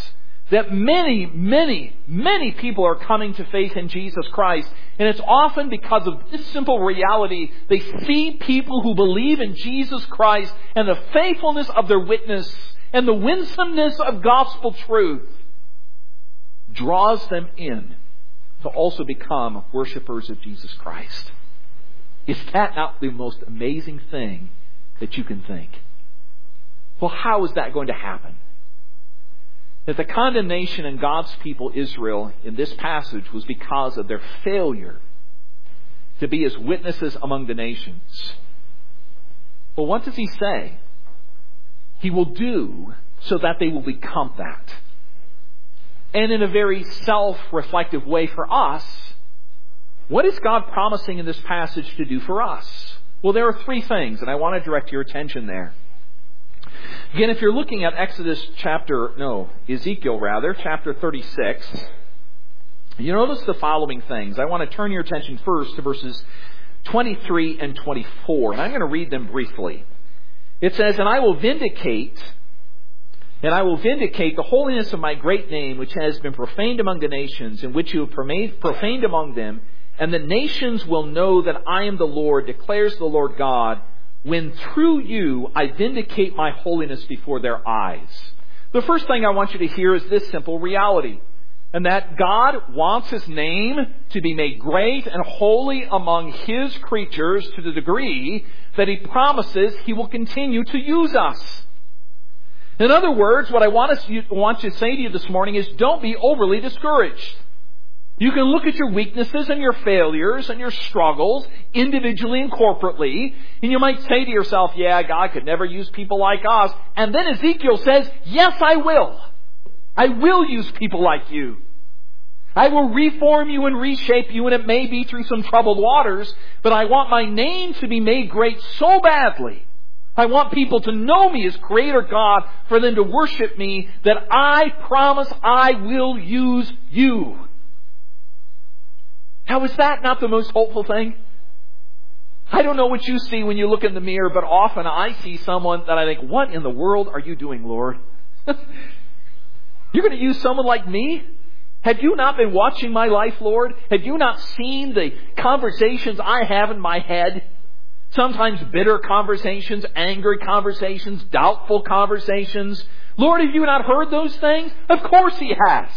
that many, many, many people are coming to faith in Jesus Christ. And it's often because of this simple reality. They see people who believe in Jesus Christ and the faithfulness of their witness and the winsomeness of gospel truth draws them in to also become worshipers of Jesus Christ. Is that not the most amazing thing that you can think? Well, how is that going to happen? That the condemnation in God's people Israel in this passage was because of their failure to be His witnesses among the nations. Well, what does He say? He will do so that they will become that. And in a very self-reflective way for us, what is God promising in this passage to do for us? Well, there are three things, and I want to direct your attention there. Again, if you're looking at Ezekiel chapter 36, you notice the following things. I want to turn your attention first to verses 23 and 24, and I'm going to read them briefly. It says, And I will vindicate the holiness of my great name, which has been profaned among the nations, and which you have profaned among them, and the nations will know that I am the Lord, declares the Lord God, when through you I vindicate my holiness before their eyes. The first thing I want you to hear is this simple reality, and that God wants His name to be made great and holy among His creatures to the degree that He promises He will continue to use us. In other words, what I want to say to you this morning is don't be overly discouraged. You can look at your weaknesses and your failures and your struggles individually and corporately, and you might say to yourself, yeah, God could never use people like us. And then Ezekiel says, yes, I will. I will use people like you. I will reform you and reshape you, and it may be through some troubled waters, but I want my name to be made great so badly. I want people to know me as Creator God, for them to worship me, that I promise I will use you. Now, is that not the most hopeful thing? I don't know what you see when you look in the mirror, but often I see someone that I think, what in the world are you doing, Lord? You're going to use someone like me? Have you not been watching my life, Lord? Have you not seen the conversations I have in my head? Sometimes bitter conversations, angry conversations, doubtful conversations. Lord, have you not heard those things? Of course He has.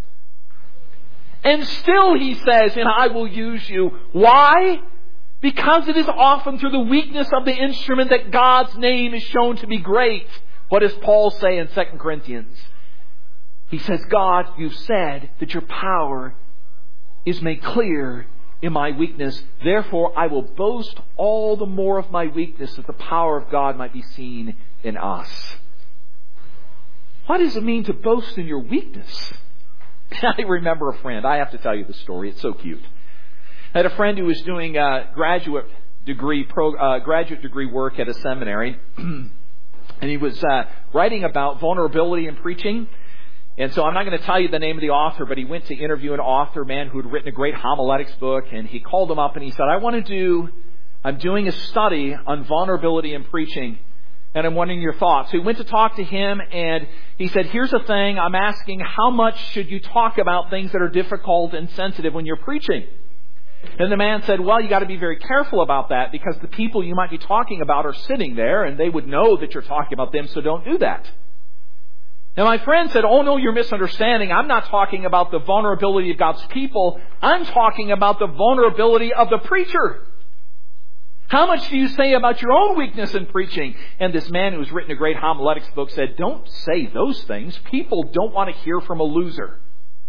And still He says, and I will use you. Why? Because it is often through the weakness of the instrument that God's name is shown to be great. What does Paul say in 2 Corinthians? He says, God, you've said that your power is made clear in my weakness. Therefore, I will boast all the more of my weakness, that the power of God might be seen in us. What does it mean to boast in your weakness? I remember a friend. I have to tell you the story. It's so cute. I had a friend who was doing graduate degree work at a seminary, and he was writing about vulnerability in preaching. And so I'm not going to tell you the name of the author, but he went to interview an author, man who had written a great homiletics book, and he called him up and he said, I'm doing a study on vulnerability in preaching, and I'm wondering your thoughts. So he went to talk to him, and he said, here's the thing, I'm asking, how much should you talk about things that are difficult and sensitive when you're preaching? And the man said, well, you got to be very careful about that, because the people you might be talking about are sitting there, and they would know that you're talking about them, so don't do that. Now my friend said, oh no, you're misunderstanding. I'm not talking about the vulnerability of God's people. I'm talking about the vulnerability of the preacher. How much do you say about your own weakness in preaching? And this man who's written a great homiletics book said, don't say those things. People don't want to hear from a loser.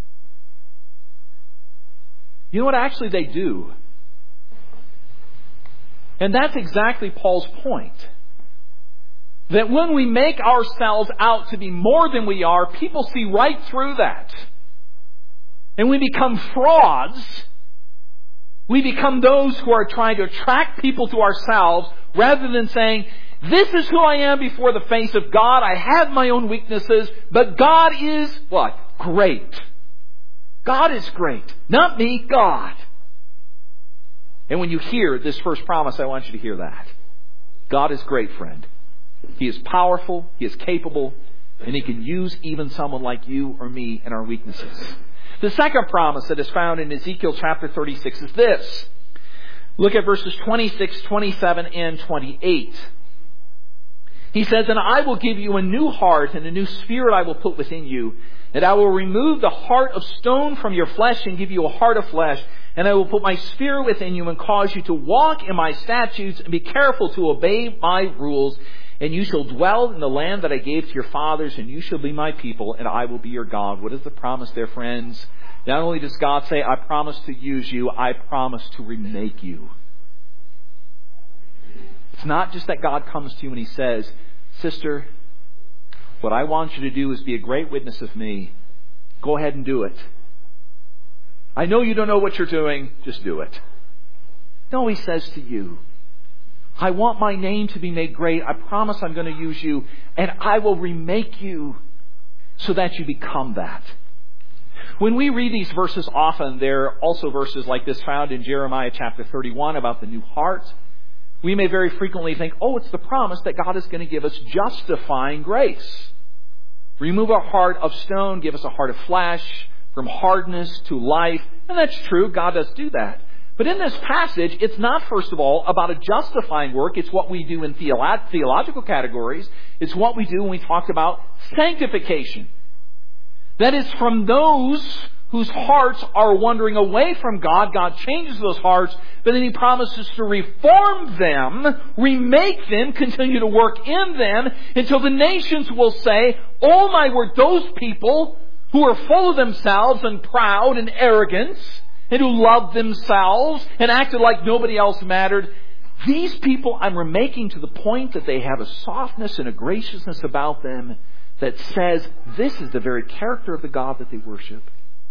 You know what actually they do? And that's exactly Paul's point. That when we make ourselves out to be more than we are, people see right through that. And we become frauds. We become those who are trying to attract people to ourselves rather than saying, this is who I am before the face of God. I have my own weaknesses, but God is what? Great. God is great. Not me, God. And when you hear this first promise, I want you to hear that. God is great, friend. He is powerful. He is capable. And He can use even someone like you or me in our weaknesses. The second promise that is found in Ezekiel chapter 36 is this. Look at verses 26, 27, and 28. He says, "And I will give you a new heart, and a new spirit I will put within you. And I will remove the heart of stone from your flesh and give you a heart of flesh. And I will put my spirit within you and cause you to walk in my statutes and be careful to obey my rules. And you shall dwell in the land that I gave to your fathers, and you shall be my people, and I will be your God." What is the promise there, friends? Not only does God say, "I promise to use you," I promise to remake you. It's not just that God comes to you and He says, "Sister, what I want you to do is be a great witness of me. Go ahead and do it. I know you don't know what you're doing. Just do it." No, He says to you, "I want my name to be made great. I promise I'm going to use you, and I will remake you so that you become that." When we read these verses often, there are also verses like this found in Jeremiah chapter 31 about the new heart. We may very frequently think, oh, it's the promise that God is going to give us justifying grace. Remove our heart of stone, give us a heart of flesh, from hardness to life. And that's true, God does do that. But in this passage, it's not, first of all, about a justifying work. It's what we do in theological categories. It's what we do when we talk about sanctification. That is, from those whose hearts are wandering away from God, God changes those hearts, but then He promises to reform them, remake them, continue to work in them, until the nations will say, "Oh my word, those people who are full of themselves and proud and arrogance, and who loved themselves and acted like nobody else mattered, these people I'm remaking to the point that they have a softness and a graciousness about them that says this is the very character of the God that they worship."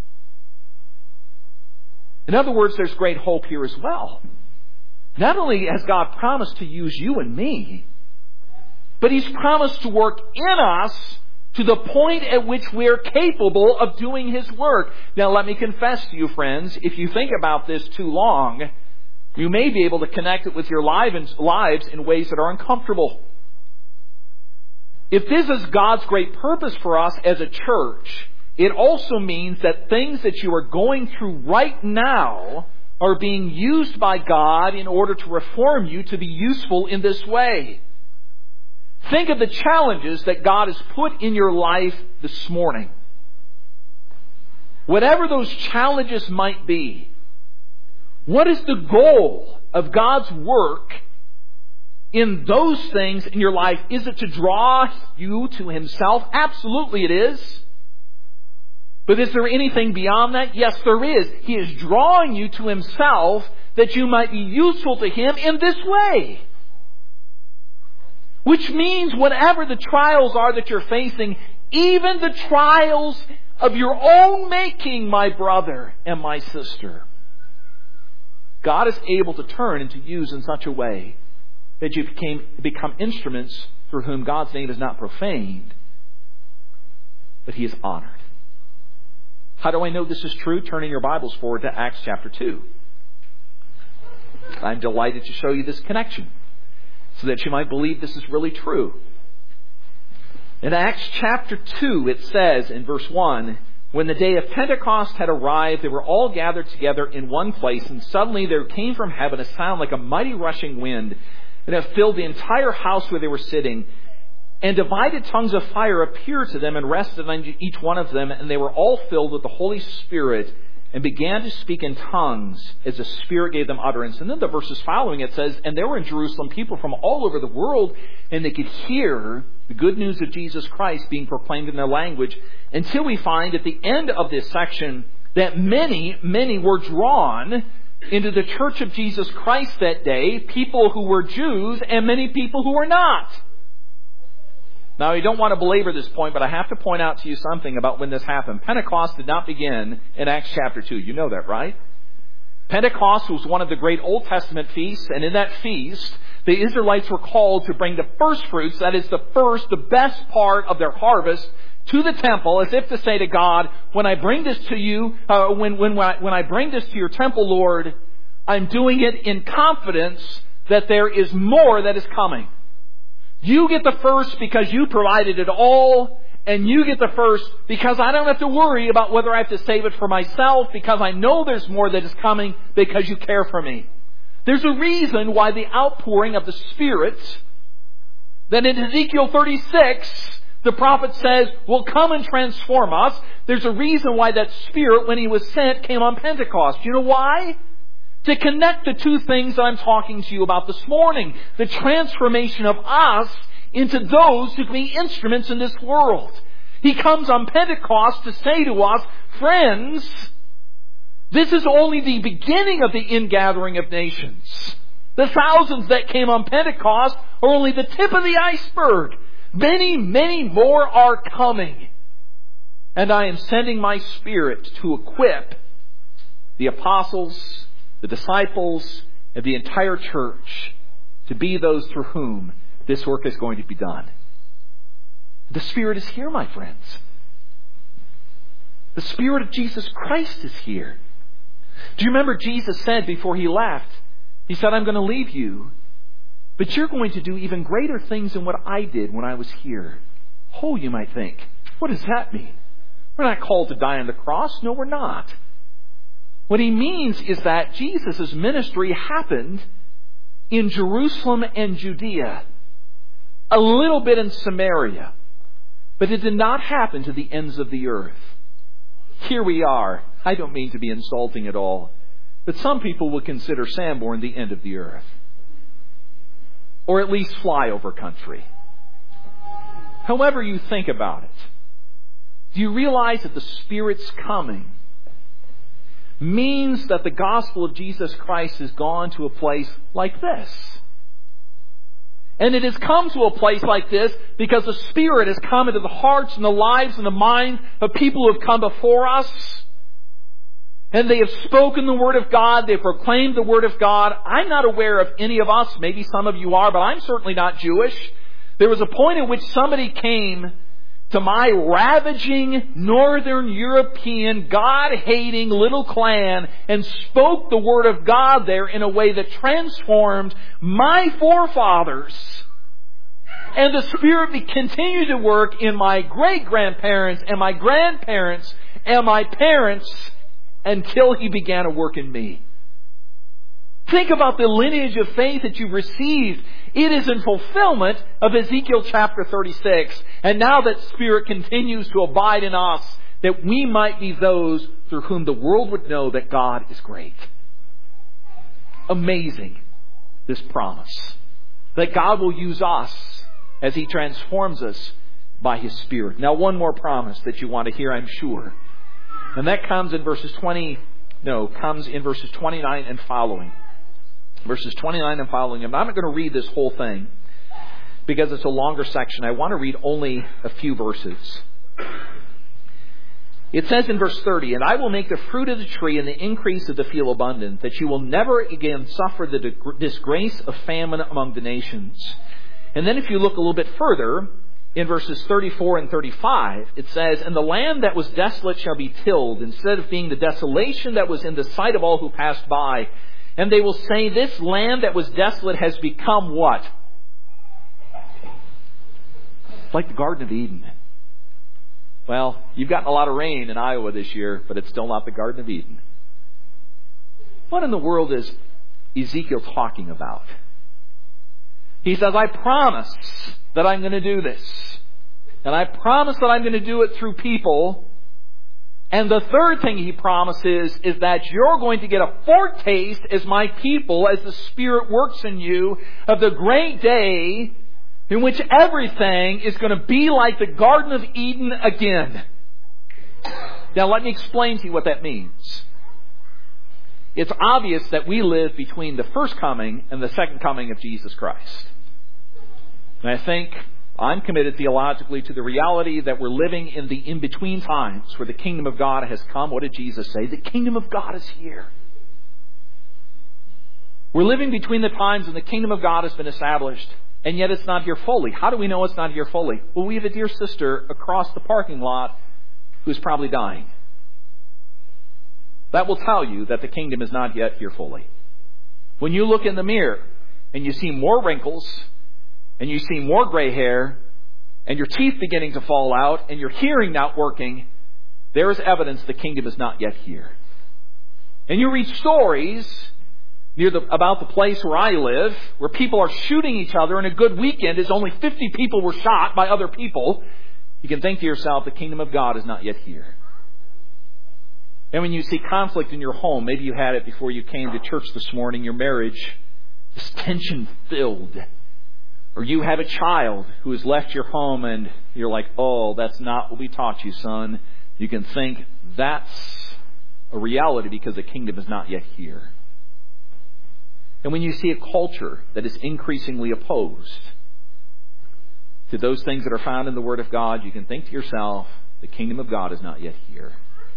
In other words, there's great hope here as well. Not only has God promised to use you and me, but He's promised to work in us to the point at which we're capable of doing His work. Now, let me confess to you, friends, if you think about this too long, you may be able to connect it with your lives in ways that are uncomfortable. If this is God's great purpose for us as a church, it also means that things that you are going through right now are being used by God in order to reform you to be useful in this way. Think of the challenges that God has put in your life this morning. Whatever those challenges might be, what is the goal of God's work in those things in your life? Is it to draw you to Himself? Absolutely it is. But is there anything beyond that? Yes, there is. He is drawing you to Himself that you might be useful to Him in this way. Which means whatever the trials are that you're facing, even the trials of your own making, my brother and my sister, God is able to turn and to use in such a way that you become instruments through whom God's name is not profaned, but He is honored. How do I know this is true? Turning your Bibles forward to Acts chapter 2. I'm delighted to show you this connection so that you might believe this is really true. In Acts chapter 2, it says in verse 1, "When the day of Pentecost had arrived, they were all gathered together in one place, and suddenly there came from heaven a sound like a mighty rushing wind, and it filled the entire house where they were sitting. And divided tongues of fire appeared to them and rested on each one of them, and they were all filled with the Holy Spirit and began to speak in tongues as the Spirit gave them utterance." And then the verses following it says, "And there were in Jerusalem people from all over the world, and they could hear the good news of Jesus Christ being proclaimed in their language," until we find at the end of this section that many were drawn into the church of Jesus Christ that day, people who were Jews and many people who were not. Now, I don't want to belabor this point, but I have to point out to you something about when this happened. Pentecost did not begin in Acts chapter 2. You know that, right? Pentecost was one of the great Old Testament feasts, and in that feast, the Israelites were called to bring the first fruits, that is the best part of their harvest, to the temple, as if to say to God, when I bring this to you, when I bring this to your temple, Lord, I'm doing it in confidence that there is more that is coming. You get the first because you provided it all, and you get the first because I don't have to worry about whether I have to save it for myself, because I know there's more that is coming because you care for me. There's a reason why the outpouring of the Spirit that in Ezekiel 36, the prophet says, will come and transform us. There's a reason why that Spirit, when He was sent, came on Pentecost. You know why? To connect the two things that I'm talking to you about this morning. The transformation of us into those who can be instruments in this world. He comes on Pentecost to say to us, friends, this is only the beginning of the ingathering of nations. The thousands that came on Pentecost are only the tip of the iceberg. Many, many more are coming. And I am sending my Spirit to equip the apostles, the disciples, and the entire church to be those through whom this work is going to be done. The Spirit is here, my friends. The Spirit of Jesus Christ is here. Do you remember Jesus said before He left, He said, I'm going to leave you, but you're going to do even greater things than what I did when I was here. Oh, you might think, what does that mean? We're not called to die on the cross. No, we're not. What He means is that Jesus' ministry happened in Jerusalem and Judea, a little bit in Samaria, but it did not happen to the ends of the earth. Here we are. I don't mean to be insulting at all, but some people would consider Sanborn the end of the earth, or at least flyover country. However you think about it, do you realize that the Spirit's coming means that the gospel of Jesus Christ has gone to a place like this? And it has come to a place like this because the Spirit has come into the hearts and the lives and the minds of people who have come before us. And they have spoken the Word of God. They have proclaimed the Word of God. I'm not aware of any of us. Maybe some of you are, but I'm certainly not Jewish. There was a point at which somebody came to my ravaging Northern European, God-hating little clan and spoke the Word of God there in a way that transformed my forefathers. And the Spirit continued to work in my great-grandparents and my grandparents and my parents until He began to work in me. Think about the lineage of faith that you've received. It is in fulfillment of Ezekiel chapter 36. And now that Spirit continues to abide in us, that we might be those through whom the world would know that God is great. Amazing, this promise. That God will use us as He transforms us by His Spirit. Now, one more promise that you want to hear, I'm sure. And that comes in verses 29 and following. Verses 29 and following. I'm not going to read this whole thing because it's a longer section. I want to read only a few verses. It says in verse 30, and I will make the fruit of the tree and the increase of the field abundant, that you will never again suffer the disgrace of famine among the nations. And then if you look a little bit further, in verses 34 and 35, it says, and the land that was desolate shall be tilled, instead of being the desolation that was in the sight of all who passed by. And they will say, this land that was desolate has become what? Like the Garden of Eden. Well, you've gotten a lot of rain in Iowa this year, but it's still not the Garden of Eden. What in the world is Ezekiel talking about? He says, I promise that I'm going to do this. And I promise that I'm going to do it through people. And the third thing He promises is that you're going to get a foretaste as my people, as the Spirit works in you, of the great day in which everything is going to be like the Garden of Eden again. Now let me explain to you what that means. It's obvious that we live between the first coming and the second coming of Jesus Christ. And I think I'm committed theologically to the reality that we're living in the in-between times where the kingdom of God has come. What did Jesus say? The kingdom of God is here. We're living between the times when the kingdom of God has been established, and yet it's not here fully. How do we know it's not here fully? Well, we have a dear sister across the parking lot who's probably dying. That will tell you that the kingdom is not yet here fully. When you look in the mirror and you see more wrinkles, and you see more gray hair, and your teeth beginning to fall out, and your hearing not working, there is evidence the kingdom is not yet here. And you read stories about the place where I live, where people are shooting each other, and a good weekend is only 50 people were shot by other people. You can think to yourself, the kingdom of God is not yet here. And when you see conflict in your home, maybe you had it before you came to church this morning, your marriage is tension-filled. Or you have a child who has left your home and you're like, oh, that's not what we taught you, son. You can think that's a reality because the kingdom is not yet here. And when you see a culture that is increasingly opposed to those things that are found in the Word of God, you can think to yourself, the kingdom of God is not yet here.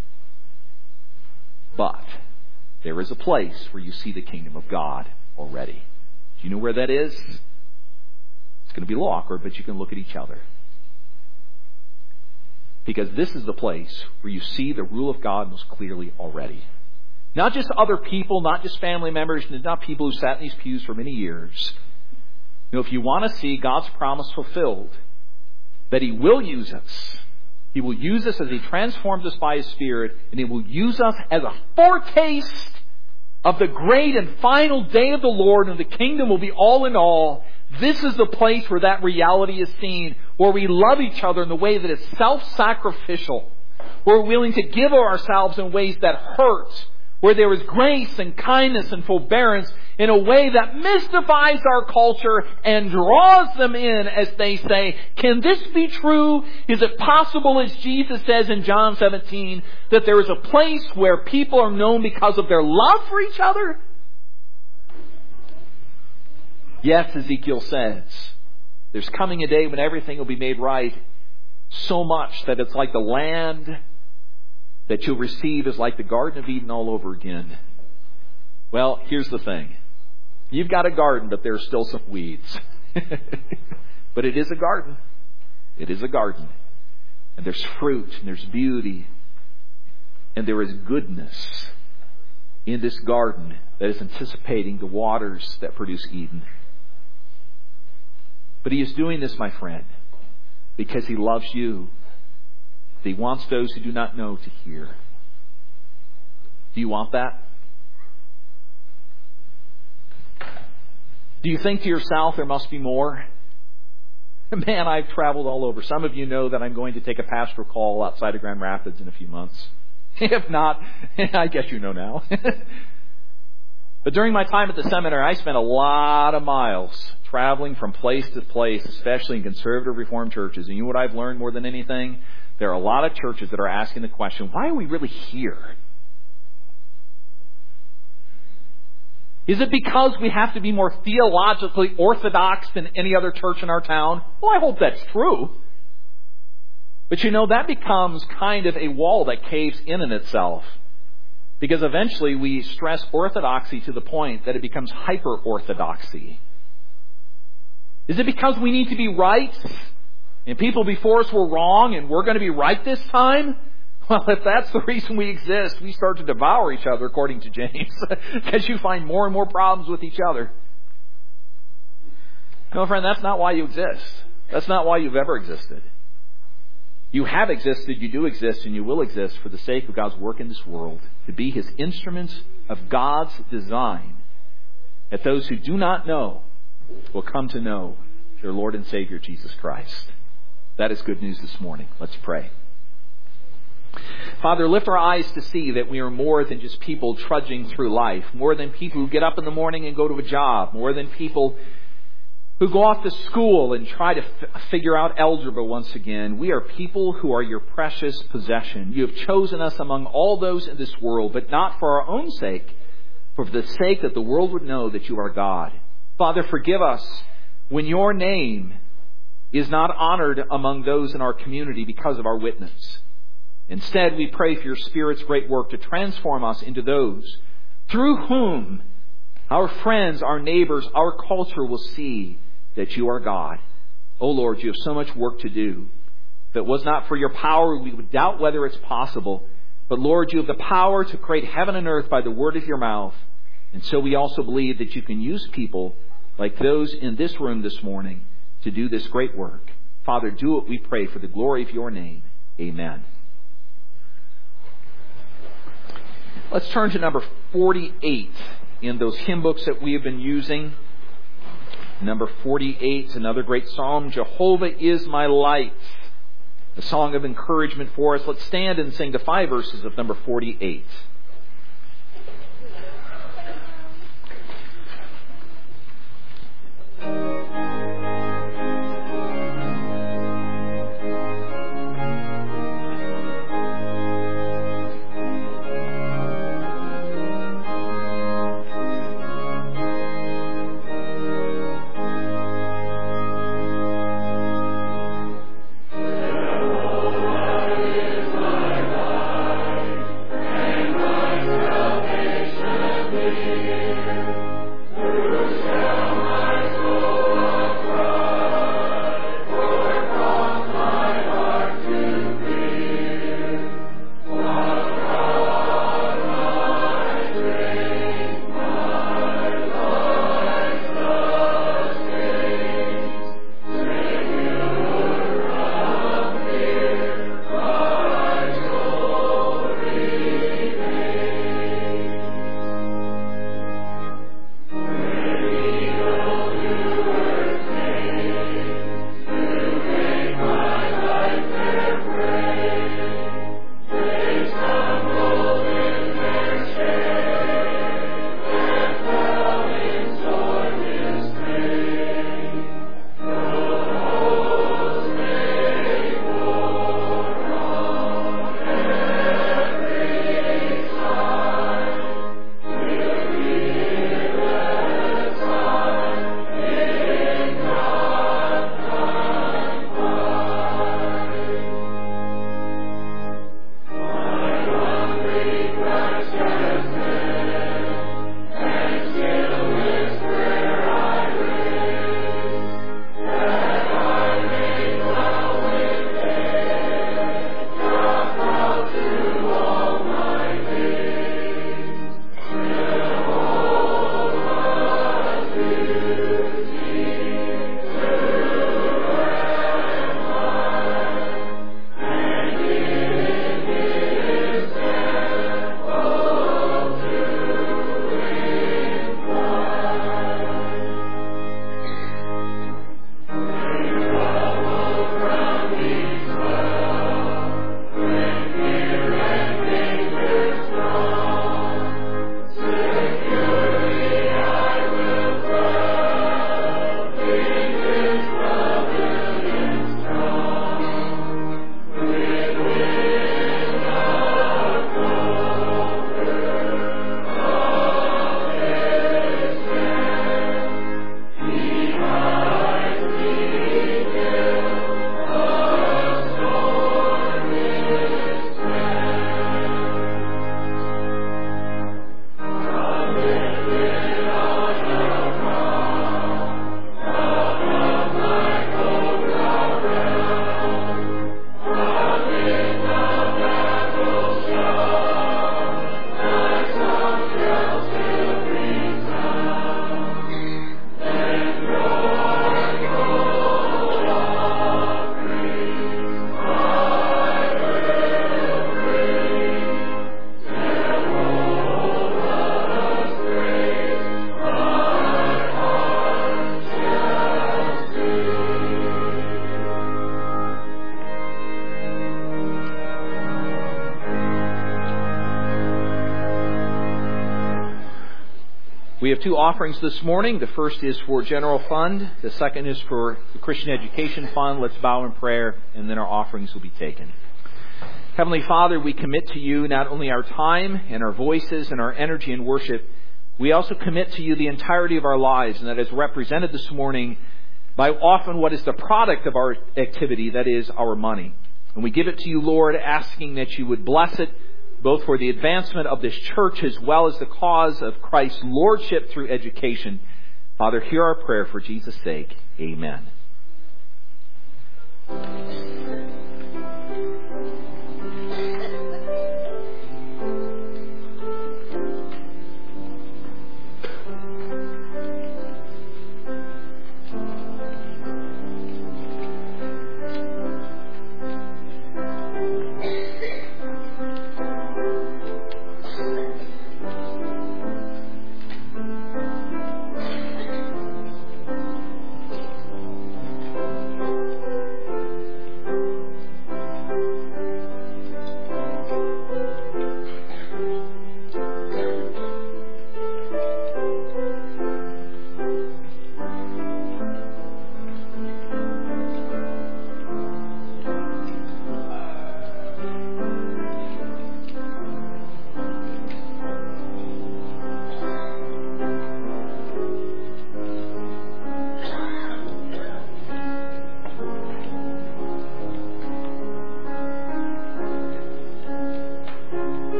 But there is a place where you see the kingdom of God already. Do you know where that is? It's going to be a little awkward, but you can look at each other. Because this is the place where you see the rule of God most clearly already. Not just other people, not just family members, not people who sat in these pews for many years. You know, if you want to see God's promise fulfilled, that He will use us. He will use us as He transforms us by His Spirit, and He will use us as a foretaste of the great and final day of the Lord, and the kingdom will be all in all. This is the place where that reality is seen, where we love each other in the way that is self-sacrificial, where we're willing to give of ourselves in ways that hurt, where there is grace and kindness and forbearance in a way that mystifies our culture and draws them in as they say, can this be true? Is it possible, as Jesus says in John 17, that there is a place where people are known because of their love for each other? Yes, Ezekiel says, there's coming a day when everything will be made right so much that it's like the land that you'll receive is like the Garden of Eden all over again. Well, here's the thing. You've got a garden, but there's still some weeds. But it is a garden. It is a garden. And there's fruit, and there's beauty, and there is goodness in this garden that is anticipating the waters that produce Eden. But He is doing this, my friend, because He loves you. He wants those who do not know to hear. Do you want that? Do you think to yourself, there must be more? Man, I've traveled all over. Some of you know that I'm going to take a pastoral call outside of Grand Rapids in a few months. If not, I guess you know now. But during my time at the seminary, I spent a lot of miles traveling from place to place, especially in conservative Reformed churches. And you know what I've learned more than anything? There are a lot of churches that are asking the question, why are we really here? Is it because we have to be more theologically orthodox than any other church in our town? Well, I hope that's true. But you know, that becomes kind of a wall that caves in itself. Because eventually we stress orthodoxy to the point that it becomes hyper-orthodoxy. Is it because we need to be right? And people before us were wrong and we're going to be right this time? Well, if that's the reason we exist, we start to devour each other, according to James, because you find more and more problems with each other. No, friend, that's not why you exist. That's not why you've ever existed. You have existed, you do exist, and you will exist for the sake of God's work in this world, to be His instruments of God's design, that those who do not know will come to know their Lord and Savior, Jesus Christ. That is good news this morning. Let's pray. Father, lift our eyes to see that we are more than just people trudging through life, more than people who get up in the morning and go to a job, more than people who go off to school and try to figure out algebra once again. We are people who are your precious possession. You have chosen us among all those in this world, but not for our own sake, but for the sake that the world would know that you are God. Father, forgive us when your name is not honored among those in our community because of our witness. Instead, we pray for your Spirit's great work to transform us into those through whom our friends, our neighbors, our culture will see that you are God. Oh Lord, you have so much work to do. If it was not for your power, we would doubt whether it's possible. But Lord, you have the power to create heaven and earth by the word of your mouth. And so we also believe that you can use people like those in this room this morning to do this great work. Father, do it, we pray, for the glory of your name. Amen. Let's turn to number 48 in those hymn books that we have been using. Number 48 is another great psalm. Jehovah is my light. A song of encouragement for us. Let's stand and sing the 5 verses of number 48. We have 2 offerings this morning. The first is for General Fund. The second is for the Christian Education Fund. Let's bow in prayer, and then our offerings will be taken. Heavenly Father, we commit to you not only our time and our voices and our energy in worship, we also commit to you the entirety of our lives, and that is represented this morning by often what is the product of our activity, that is our money. And we give it to you, Lord, asking that you would bless it, both for the advancement of this church as well as the cause of Christ's lordship through education. Father, hear our prayer for Jesus' sake. Amen.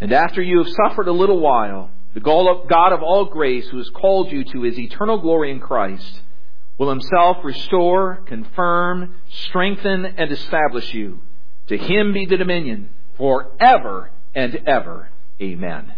And after you have suffered a little while, the God of all grace, who has called you to His eternal glory in Christ, will Himself restore, confirm, strengthen, and establish you. To Him be the dominion forever and ever. Amen.